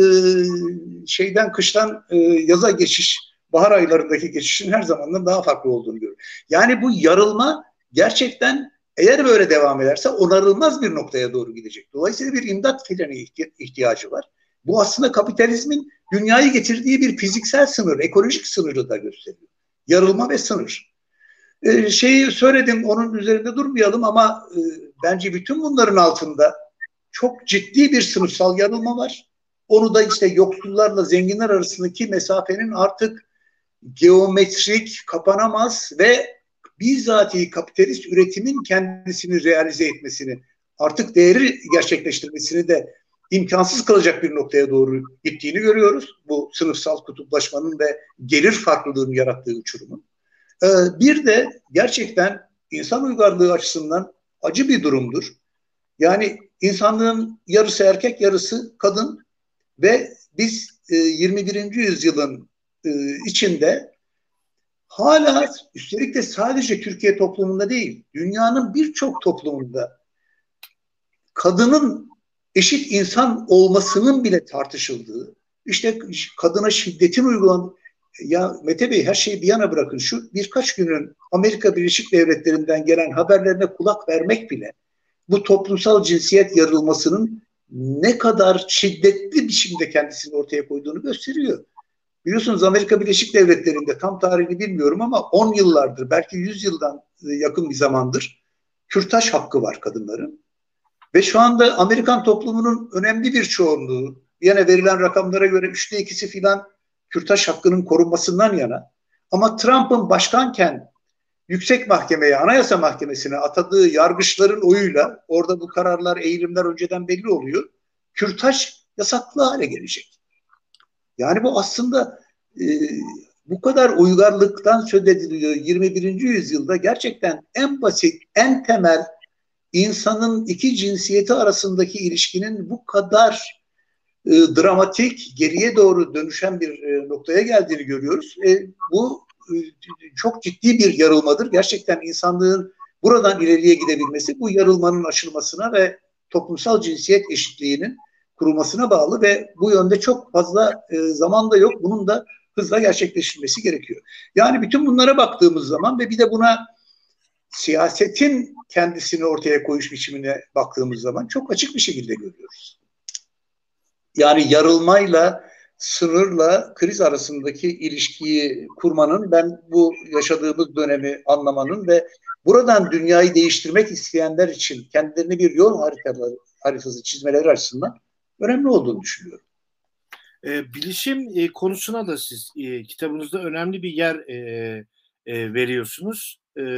kıştan yaza geçiş, bahar aylarındaki geçişin her zamandan daha farklı olduğunu görüyoruz. Yani bu yarılma gerçekten eğer böyle devam ederse onarılmaz bir noktaya doğru gidecek. Dolayısıyla bir imdat filanı ihtiyacı var. Bu aslında kapitalizmin dünyayı getirdiği bir fiziksel sınır, ekolojik sınırı da gösteriyor. Yarılma ve sınır. Şeyi söyledim, onun üzerinde durmayalım ama bence bütün bunların altında çok ciddi bir sınıfsal yarılma var. Onu da işte yoksullarla zenginler arasındaki mesafenin artık geometrik, kapanamaz ve bizatihi kapitalist üretimin kendisini realize etmesini, artık değeri gerçekleştirmesini de imkansız kalacak bir noktaya doğru gittiğini görüyoruz. Bu sınıfsal kutuplaşmanın ve gelir farklılığının yarattığı uçurumun. Bir de gerçekten insan uygarlığı açısından acı bir durumdur. Yani insanlığın yarısı erkek, yarısı kadın ve biz 21. yüzyılın içinde hala, üstelik de sadece Türkiye toplumunda değil, dünyanın birçok toplumunda kadının eşit insan olmasının bile tartışıldığı, işte kadına şiddetin uygulandığı, ya Mete Bey her şeyi bir yana bırakın, şu birkaç günün Amerika Birleşik Devletleri'nden gelen haberlerine kulak vermek bile bu toplumsal cinsiyet yarılmasının ne kadar şiddetli biçimde kendisini ortaya koyduğunu gösteriyor. Biliyorsunuz Amerika Birleşik Devletleri'nde tam tarihini bilmiyorum ama 10 yıllardır, belki 100 yıldan yakın bir zamandır kürtaj hakkı var kadınların. Ve şu anda Amerikan toplumunun önemli bir çoğunluğu, yine verilen rakamlara göre 2/3'ü filan kürtaj hakkının korunmasından yana. Ama Trump'ın başkanken Yüksek Mahkemeye, Anayasa Mahkemesi'ne atadığı yargıçların oyuyla, orada bu kararlar, eğilimler önceden belli oluyor, kürtaj yasaklı hale gelecek. Yani bu aslında bu kadar uygarlıktan söz ediliyor 21. yüzyılda, gerçekten en basit, en temel insanın iki cinsiyeti arasındaki ilişkinin bu kadar dramatik, geriye doğru dönüşen bir noktaya geldiğini görüyoruz. Bu çok ciddi bir yarılmadır. Gerçekten insanlığın buradan ileriye gidebilmesi bu yarılmanın aşılmasına ve toplumsal cinsiyet eşitliğinin kurulmasına bağlı ve bu yönde çok fazla zaman da yok. Bunun da hızla gerçekleştirilmesi gerekiyor. Yani bütün bunlara baktığımız zaman ve bir de buna siyasetin kendisini ortaya koyuş biçimine baktığımız zaman çok açık bir şekilde görüyoruz. Yani yarılmayla, sınırla kriz arasındaki ilişkiyi kurmanın, ben bu yaşadığımız dönemi anlamanın ve buradan dünyayı değiştirmek isteyenler için kendilerine bir yol haritası çizmeleri açısından önemli olduğunu düşünüyorum. Bilişim konusuna da siz kitabınızda önemli bir yer veriyorsunuz.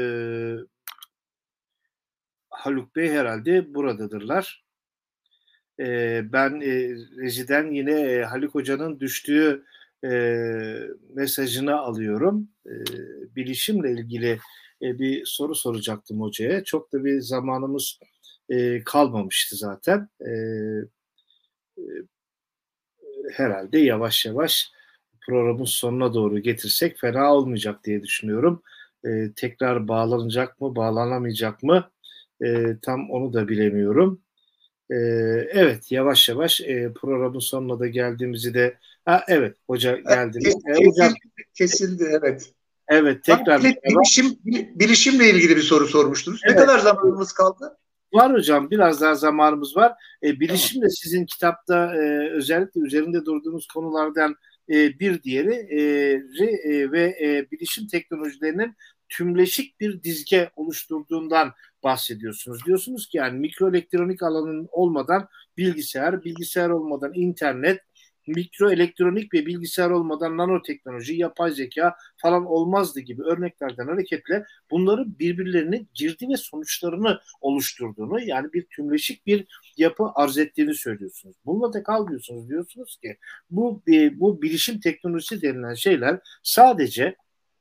Haluk Bey herhalde buradadırlar. Ben rejiden yine Haluk Hoca'nın düştüğü mesajını alıyorum. Bilişimle ilgili bir soru soracaktım hocaya. Çok da bir zamanımız kalmamıştı zaten. Herhalde yavaş yavaş programın sonuna doğru getirsek fena olmayacak diye düşünüyorum. Tekrar bağlanacak mı, bağlanamayacak mı? Tam onu da bilemiyorum. Evet, yavaş yavaş programın sonuna da geldiğimizi de evet, hoca geldiniz. Hocam, kesildi, evet. Evet, tekrar. Bilişimle ilgili bir soru sormuştunuz. Evet. Ne kadar zamanımız kaldı? Var hocam, biraz daha zamanımız var. Bilişim de sizin kitapta özellikle üzerinde durduğunuz konulardan bir diğeri ve bilişim teknolojilerinin tümleşik bir dizge oluşturduğundan bahsediyorsunuz. Diyorsunuz ki yani mikroelektronik alanının olmadan bilgisayar olmadan internet, mikro elektronik ve bilgisayar olmadan nanoteknoloji, yapay zeka falan olmazdı gibi örneklerden hareketle bunların birbirlerinin girdi ve sonuçlarını oluşturduğunu, yani bir tümleşik bir yapı arz ettiğini söylüyorsunuz. Bununla da kalmıyorsunuz, diyorsunuz ki bu bilişim teknolojisi denilen şeyler sadece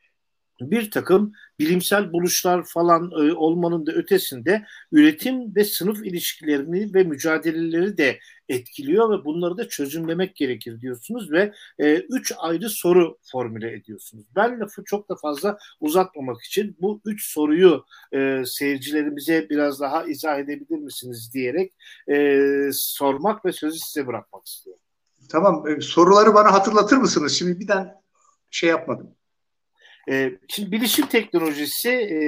bir takım bilimsel buluşlar falan olmanın da ötesinde üretim ve sınıf ilişkilerini ve mücadeleleri de etkiliyor ve bunları da çözümlemek gerekir diyorsunuz ve üç ayrı soru formüle ediyorsunuz. Ben lafı çok da fazla uzatmamak için bu üç soruyu seyircilerimize biraz daha izah edebilir misiniz diyerek sormak ve sözü size bırakmak istiyorum. Tamam, soruları bana hatırlatır mısınız? Şimdi birden şey yapmadım. Şimdi bilişim teknolojisi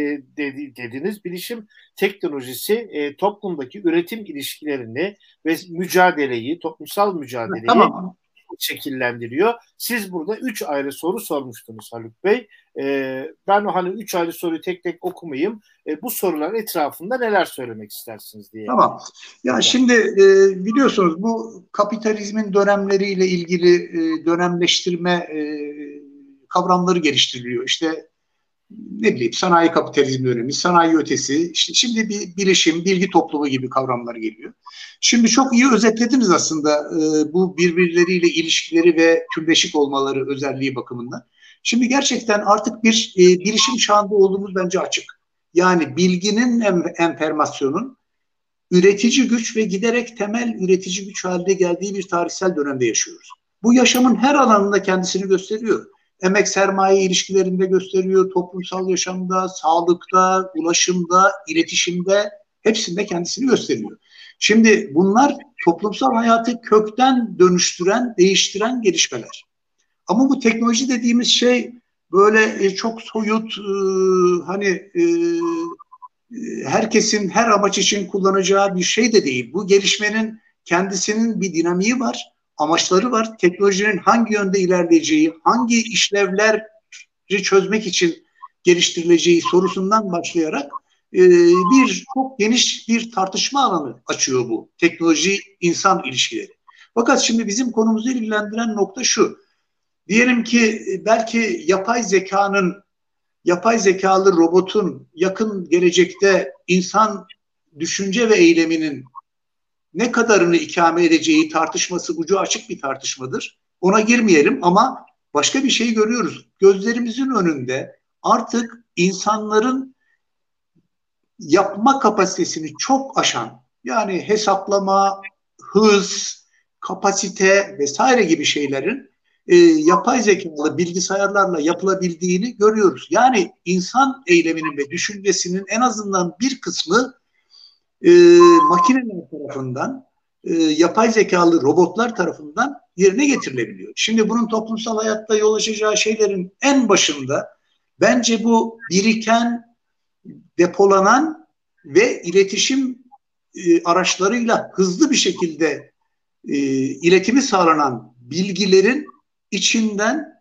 dediniz. Bilişim teknolojisi toplumdaki üretim ilişkilerini ve mücadeleyi, toplumsal mücadeleyi Tamam. şekillendiriyor. Siz burada üç ayrı soru sormuştunuz Haluk Bey. Ben o hani üç ayrı soruyu tek tek okumayayım. Bu sorular etrafında neler söylemek istersiniz diye. Tamam. Ya şimdi biliyorsunuz bu kapitalizmin dönemleriyle ilgili dönemleştirme kavramları geliştiriliyor. İşte ne bileyim sanayi kapitalizmi dönemi, sanayi ötesi, işte şimdi bir bilişim, bilgi toplumu gibi kavramlar geliyor. Şimdi çok iyi özetlediniz aslında bu birbirleriyle ilişkileri ve tümleşik olmaları özelliği bakımından. Şimdi gerçekten artık bir bilişim çağında olduğumuz bence açık. Yani bilginin enformasyonun üretici güç ve giderek temel üretici güç haline geldiği bir tarihsel dönemde yaşıyoruz. Bu yaşamın her alanında kendisini gösteriyor. Emek sermaye ilişkilerinde gösteriyor, toplumsal yaşamda, sağlıkta, ulaşımda, iletişimde hepsinde kendisini gösteriyor. Şimdi bunlar toplumsal hayatı kökten dönüştüren, değiştiren gelişmeler. Ama bu teknoloji dediğimiz şey böyle çok soyut, hani herkesin her amaç için kullanacağı bir şey de değil. Bu gelişmenin kendisinin bir dinamiği var, amaçları var. Teknolojinin hangi yönde ilerleyeceği, hangi işlevleri çözmek için geliştirileceği sorusundan başlayarak bir çok geniş bir tartışma alanı açıyor bu teknoloji insan ilişkileri. Fakat şimdi bizim konumuzu ilgilendiren nokta şu. Diyelim ki belki yapay zekalı robotun yakın gelecekte insan düşünce ve eyleminin ne kadarını ikame edeceği tartışması ucu açık bir tartışmadır. Ona girmeyelim ama başka bir şey görüyoruz. Gözlerimizin önünde artık insanların yapma kapasitesini çok aşan, yani hesaplama, hız, kapasite vesaire gibi şeylerin yapay zekalı bilgisayarlarla yapılabildiğini görüyoruz. Yani insan eyleminin ve düşüncesinin en azından bir kısmı makineler tarafından, yapay zekalı robotlar tarafından yerine getirilebiliyor. Şimdi bunun toplumsal hayatta yol açacağı şeylerin en başında bence bu biriken, depolanan ve iletişim araçlarıyla hızlı bir şekilde iletimi sağlanan bilgilerin içinden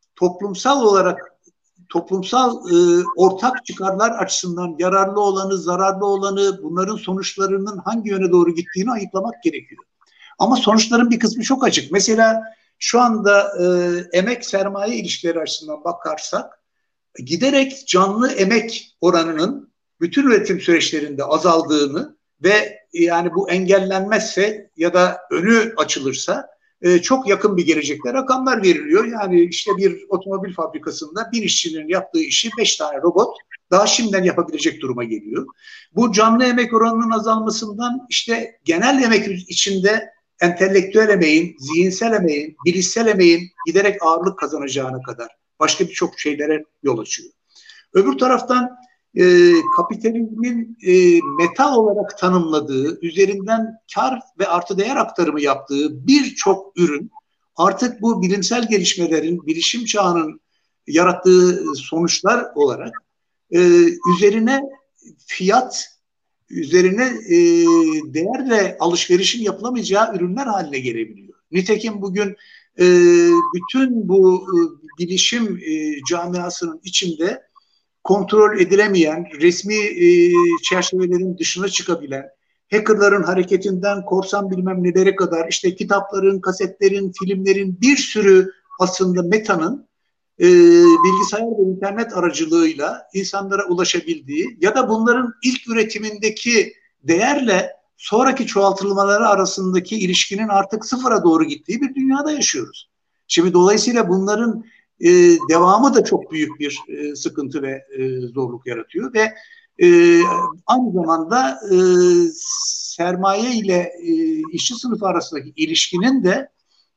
toplumsal ortak çıkarlar açısından yararlı olanı, zararlı olanı, bunların sonuçlarının hangi yöne doğru gittiğini ayıklamak gerekiyor. Ama sonuçların bir kısmı çok açık. Mesela şu anda emek sermaye ilişkileri açısından bakarsak giderek canlı emek oranının bütün üretim süreçlerinde azaldığını ve yani bu engellenmezse ya da önü açılırsa çok yakın bir gelecekte rakamlar veriliyor. Yani işte bir otomobil fabrikasında bir işçinin yaptığı işi 5 tane robot daha şimdiden yapabilecek duruma geliyor. Bu canlı emek oranının azalmasından işte genel emek içinde entelektüel emeğin, zihinsel emeğin, bilişsel emeğin giderek ağırlık kazanacağına kadar başka birçok şeylere yol açıyor. Öbür taraftan kapitalizmin meta olarak tanımladığı, üzerinden kar ve artı değer aktarımı yaptığı birçok ürün artık bu bilimsel gelişmelerin, bilişim çağının yarattığı sonuçlar olarak üzerine fiyat, üzerine değerle alışverişin yapılamayacağı ürünler haline gelebiliyor. Nitekim bugün bütün bu bilişim camiasının içinde kontrol edilemeyen, resmi çerçevelerin dışına çıkabilen, hackerların hareketinden korsan bilmem nelere kadar işte kitapların, kasetlerin, filmlerin bir sürü aslında metanın bilgisayar ve internet aracılığıyla insanlara ulaşabildiği ya da bunların ilk üretimindeki değerle sonraki çoğaltılmaları arasındaki ilişkinin artık sıfıra doğru gittiği bir dünyada yaşıyoruz. Şimdi dolayısıyla bunların devamı da çok büyük bir sıkıntı ve zorluk yaratıyor ve aynı zamanda sermaye ile işçi sınıfı arasındaki ilişkinin de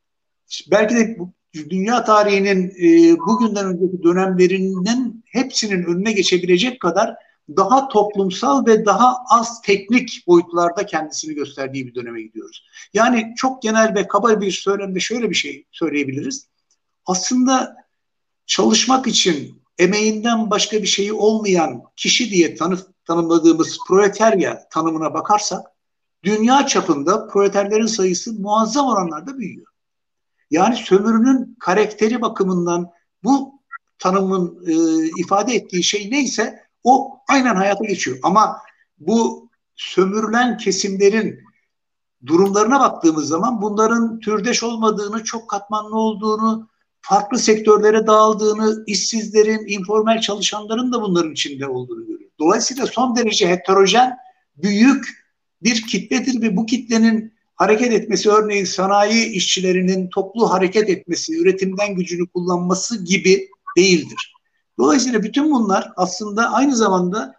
belki de dünya tarihinin bugünden önceki dönemlerinin hepsinin önüne geçebilecek kadar daha toplumsal ve daha az teknik boyutlarda kendisini gösterdiği bir döneme gidiyoruz. Yani çok genel ve kaba bir söylemde şöyle bir şey söyleyebiliriz. Aslında çalışmak için emeğinden başka bir şeyi olmayan kişi diye tanımladığımız proletarya tanımına bakarsak, dünya çapında proleterlerin sayısı muazzam oranlarda büyüyor. Yani sömürünün karakteri bakımından bu tanımın ifade ettiği şey neyse o aynen hayata geçiyor. Ama bu sömürülen kesimlerin durumlarına baktığımız zaman bunların türdeş olmadığını, çok katmanlı olduğunu, farklı sektörlere dağıldığını, işsizlerin, informal çalışanların da bunların içinde olduğunu görüyoruz. Dolayısıyla son derece heterojen, büyük bir kitledir ve bu kitlenin hareket etmesi, örneğin sanayi işçilerinin toplu hareket etmesi, üretimden gücünü kullanması gibi değildir. Dolayısıyla bütün bunlar aslında aynı zamanda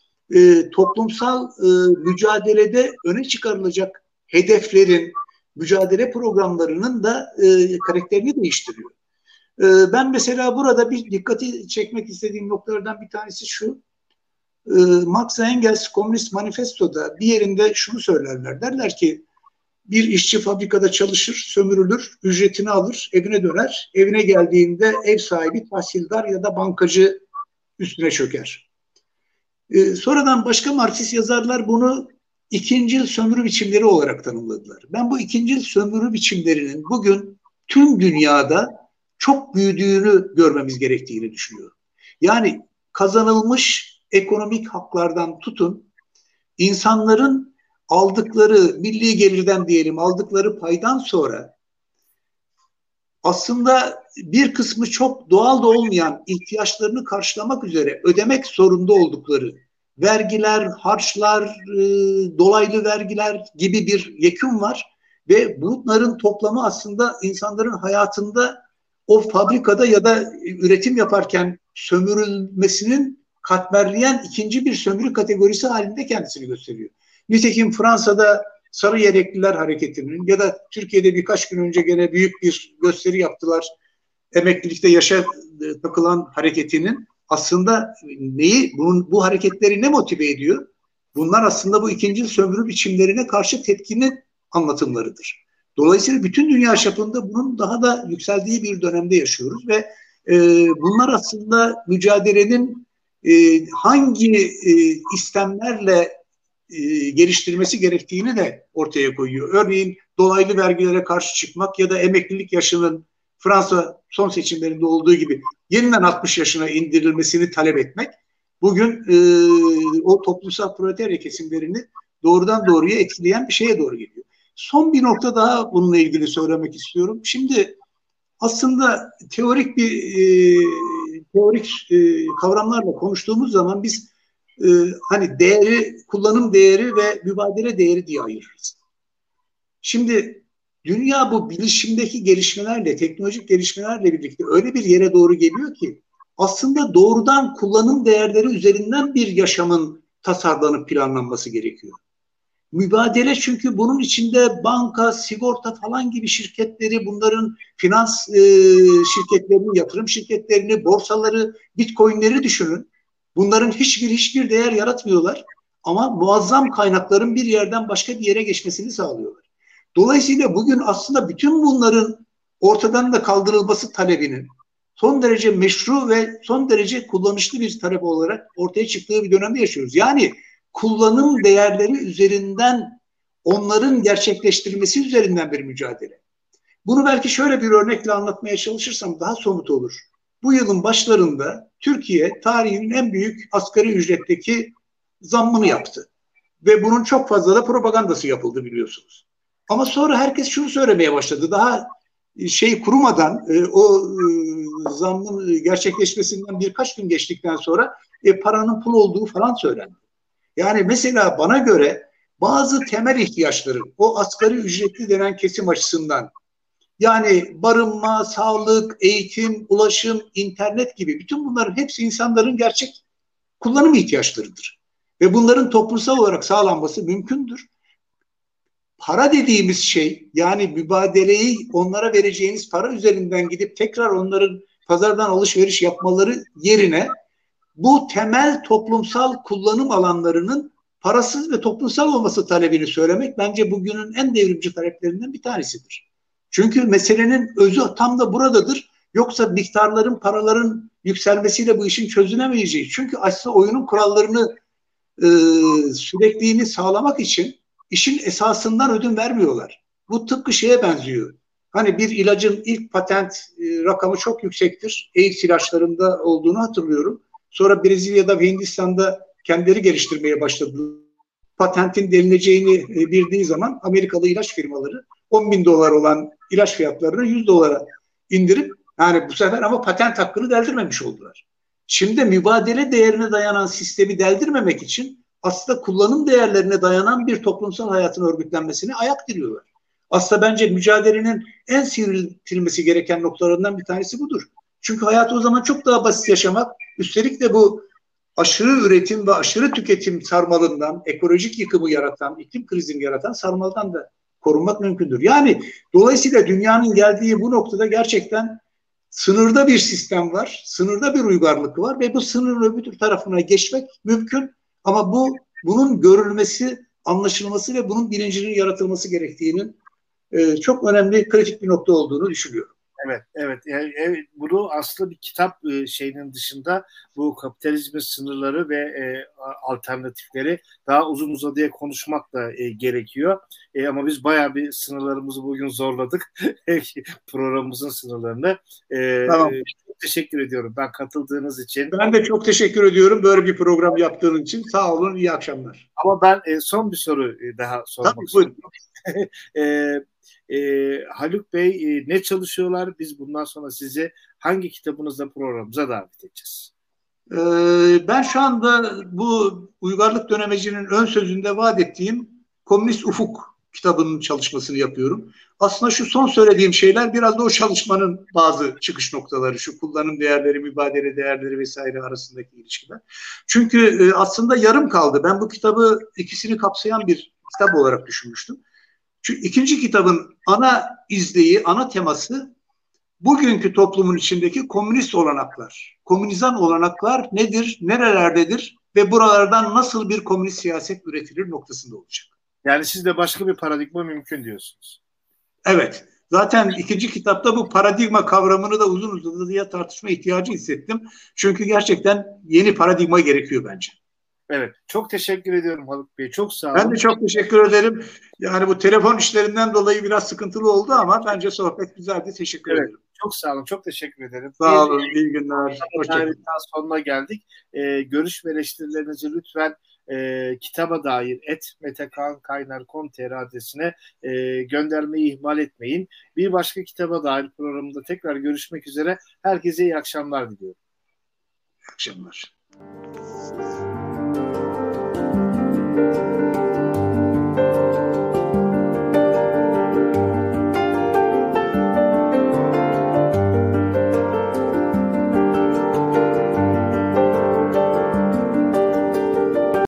toplumsal mücadelede öne çıkarılacak hedeflerin, mücadele programlarının da karakterini değiştiriyor. Ben mesela burada bir dikkati çekmek istediğim noktalardan bir tanesi şu. Marx Engels Komünist Manifesto'da bir yerinde şunu söylerler. Derler ki bir işçi fabrikada çalışır, sömürülür, ücretini alır, evine döner. Evine geldiğinde ev sahibi, tahsildar ya da bankacı üstüne çöker. Sonradan başka Marksist yazarlar bunu ikincil sömürü biçimleri olarak tanımladılar. Ben bu ikincil sömürü biçimlerinin bugün tüm dünyada çok büyüdüğünü görmemiz gerektiğini düşünüyorum. Yani kazanılmış ekonomik haklardan tutun, insanların aldıkları milli gelirden diyelim aldıkları paydan sonra aslında bir kısmı çok doğal da olmayan ihtiyaçlarını karşılamak üzere ödemek zorunda oldukları vergiler, harçlar, dolaylı vergiler gibi bir yekün var ve bunların toplamı aslında insanların hayatında o fabrikada ya da üretim yaparken sömürülmesinin katmerleyen ikinci bir sömürü kategorisi halinde kendisini gösteriyor. Nitekim Fransa'da Sarı Yelekliler Hareketi'nin ya da Türkiye'de birkaç gün önce gene büyük bir gösteri yaptılar. Emeklilikte yaşa takılan hareketinin aslında bu hareketleri ne motive ediyor? Bunlar aslında bu ikinci sömürü biçimlerine karşı tepkinin anlatımlarıdır. Dolayısıyla bütün dünya çapında bunun daha da yükseldiği bir dönemde yaşıyoruz ve bunlar aslında mücadelenin hangi istemlerle geliştirmesi gerektiğini de ortaya koyuyor. Örneğin dolaylı vergilere karşı çıkmak ya da emeklilik yaşının Fransa son seçimlerinde olduğu gibi yeniden 60 yaşına indirilmesini talep etmek bugün o toplumsal proletarya kesimlerini doğrudan doğruya etkileyen bir şeye doğru geliyor. Son bir nokta daha bununla ilgili söylemek istiyorum. Şimdi aslında teorik kavramlarla konuştuğumuz zaman biz hani değeri, kullanım değeri ve mübadele değeri diye ayırırız. Şimdi dünya bu bilişimdeki gelişmelerle, teknolojik gelişmelerle birlikte öyle bir yere doğru geliyor ki aslında doğrudan kullanım değerleri üzerinden bir yaşamın tasarlanıp planlanması gerekiyor. Mübadele çünkü bunun içinde banka, sigorta falan gibi şirketleri, bunların finans şirketlerini, yatırım şirketlerini, borsaları, bitcoinleri düşünün. Bunların hiçbir değer yaratmıyorlar ama muazzam kaynakların bir yerden başka bir yere geçmesini sağlıyorlar. Dolayısıyla bugün aslında bütün bunların ortadan da kaldırılması talebinin son derece meşru ve son derece kullanışlı bir talep olarak ortaya çıktığı bir dönemde yaşıyoruz. Yani kullanım değerleri üzerinden onların gerçekleştirilmesi üzerinden bir mücadele. Bunu belki şöyle bir örnekle anlatmaya çalışırsam daha somut olur. Bu yılın başlarında Türkiye tarihinin en büyük asgari ücretteki zammını yaptı. ve bunun çok fazla da propagandası yapıldı biliyorsunuz. Ama sonra herkes şunu söylemeye başladı. Daha kurumadan o zammın gerçekleşmesinden birkaç gün geçtikten sonra paranın pul olduğu falan söylendi. Yani mesela bana göre bazı temel ihtiyaçları o asgari ücretli denen kesim açısından, yani barınma, sağlık, eğitim, ulaşım, internet gibi bütün bunların hepsi insanların gerçek kullanım ihtiyaçlarıdır. Ve bunların toplumsal olarak sağlanması mümkündür. Para dediğimiz şey, yani mübadeleyi onlara vereceğiniz para üzerinden gidip tekrar onların pazardan alışveriş yapmaları yerine bu temel toplumsal kullanım alanlarının parasız ve toplumsal olması talebini söylemek bence bugünün en devrimci taleplerinden bir tanesidir. Çünkü meselenin özü tam da buradadır. Yoksa miktarların, paraların yükselmesiyle bu işin çözülemeyeceği. Çünkü aslında oyunun kurallarını sürekliliğini sağlamak için işin esasından ödün vermiyorlar. Bu tıpkı şeye benziyor. Hani bir ilacın ilk patent rakamı çok yüksektir. AIDS ilaçlarında olduğunu hatırlıyorum. Sonra Brezilya'da ve Hindistan'da kendileri geliştirmeye başladı. Patentin delineceğini bildiği zaman Amerikalı ilaç firmaları 10 bin dolar olan ilaç fiyatlarını 100 dolara indirip, yani bu sefer ama patent hakkını deldirmemiş oldular. Şimdi mübadele değerine dayanan sistemi deldirmemek için aslında kullanım değerlerine dayanan bir toplumsal hayatın örgütlenmesine ayak diriyorlar. Aslında bence mücadelenin en sivriltilmesi gereken noktalarından bir tanesi budur. Çünkü hayatı o zaman çok daha basit yaşamak, üstelik de bu aşırı üretim ve aşırı tüketim sarmalından, ekolojik yıkımı yaratan, iklim krizini yaratan sarmaldan da korunmak mümkündür. Yani dolayısıyla dünyanın geldiği bu noktada gerçekten sınırda bir sistem var, sınırda bir uygarlık var ve bu sınırın öbür tarafına geçmek mümkün. Ama bunun görülmesi, anlaşılması ve bunun bilincinin yaratılması gerektiğinin çok önemli, kritik bir nokta olduğunu düşünüyorum. Evet, evet. Yani, evet, bunu aslında bir kitap şeyinin dışında bu kapitalizmin sınırları ve alternatifleri daha uzun uzadıya konuşmak da gerekiyor. Ama biz bayağı bir sınırlarımızı bugün zorladık. Programımızın sınırlarını. Tamam. Çok teşekkür ediyorum ben katıldığınız için. Ben de çok teşekkür ediyorum böyle bir program yaptığın için. Sağ olun, iyi akşamlar. Ama ben son bir soru daha sormak istiyorum. Haluk Bey ne çalışıyorlar? Biz bundan sonra sizi hangi kitabınızda programımıza davet edeceğiz? Ben şu anda bu uygarlık dönemecinin ön sözünde vaat ettiğim Komünist Ufuk kitabının çalışmasını yapıyorum. Aslında şu son söylediğim şeyler biraz da o çalışmanın bazı çıkış noktaları, şu kullanım değerleri, mübadele değerleri vesaire arasındaki ilişkiler. Çünkü aslında yarım kaldı. Ben bu kitabı ikisini kapsayan bir kitap olarak düşünmüştüm. Çünkü ikinci kitabın ana izleyi, ana teması bugünkü toplumun içindeki komünist olanaklar, komünizan olanaklar nedir, nerelerdedir ve buralardan nasıl bir komünist siyaset üretilir noktasında olacak. Yani sizde başka bir paradigma mümkün diyorsunuz. Evet. Zaten ikinci kitapta bu paradigma kavramını da uzun uzadıya tartışma ihtiyacı hissettim. Çünkü gerçekten yeni paradigma gerekiyor bence. Evet. Çok teşekkür ediyorum Haluk Bey. Çok sağ olun. Ben de çok teşekkür ederim. Yani bu telefon işlerinden dolayı biraz sıkıntılı oldu ama bence sohbet güzeldi. Teşekkür ederim. Çok sağ olun. Çok teşekkür ederim. Sağ olun. İyi günler. Hoşçakalın. Sonuna geldik. Görüş ve eleştirilerinizi lütfen kitaba dair @metekaan.kaynar.com.tr adresine göndermeyi ihmal etmeyin. Bir başka kitaba dair programında tekrar görüşmek üzere. Herkese iyi akşamlar diliyorum. İyi akşamlar.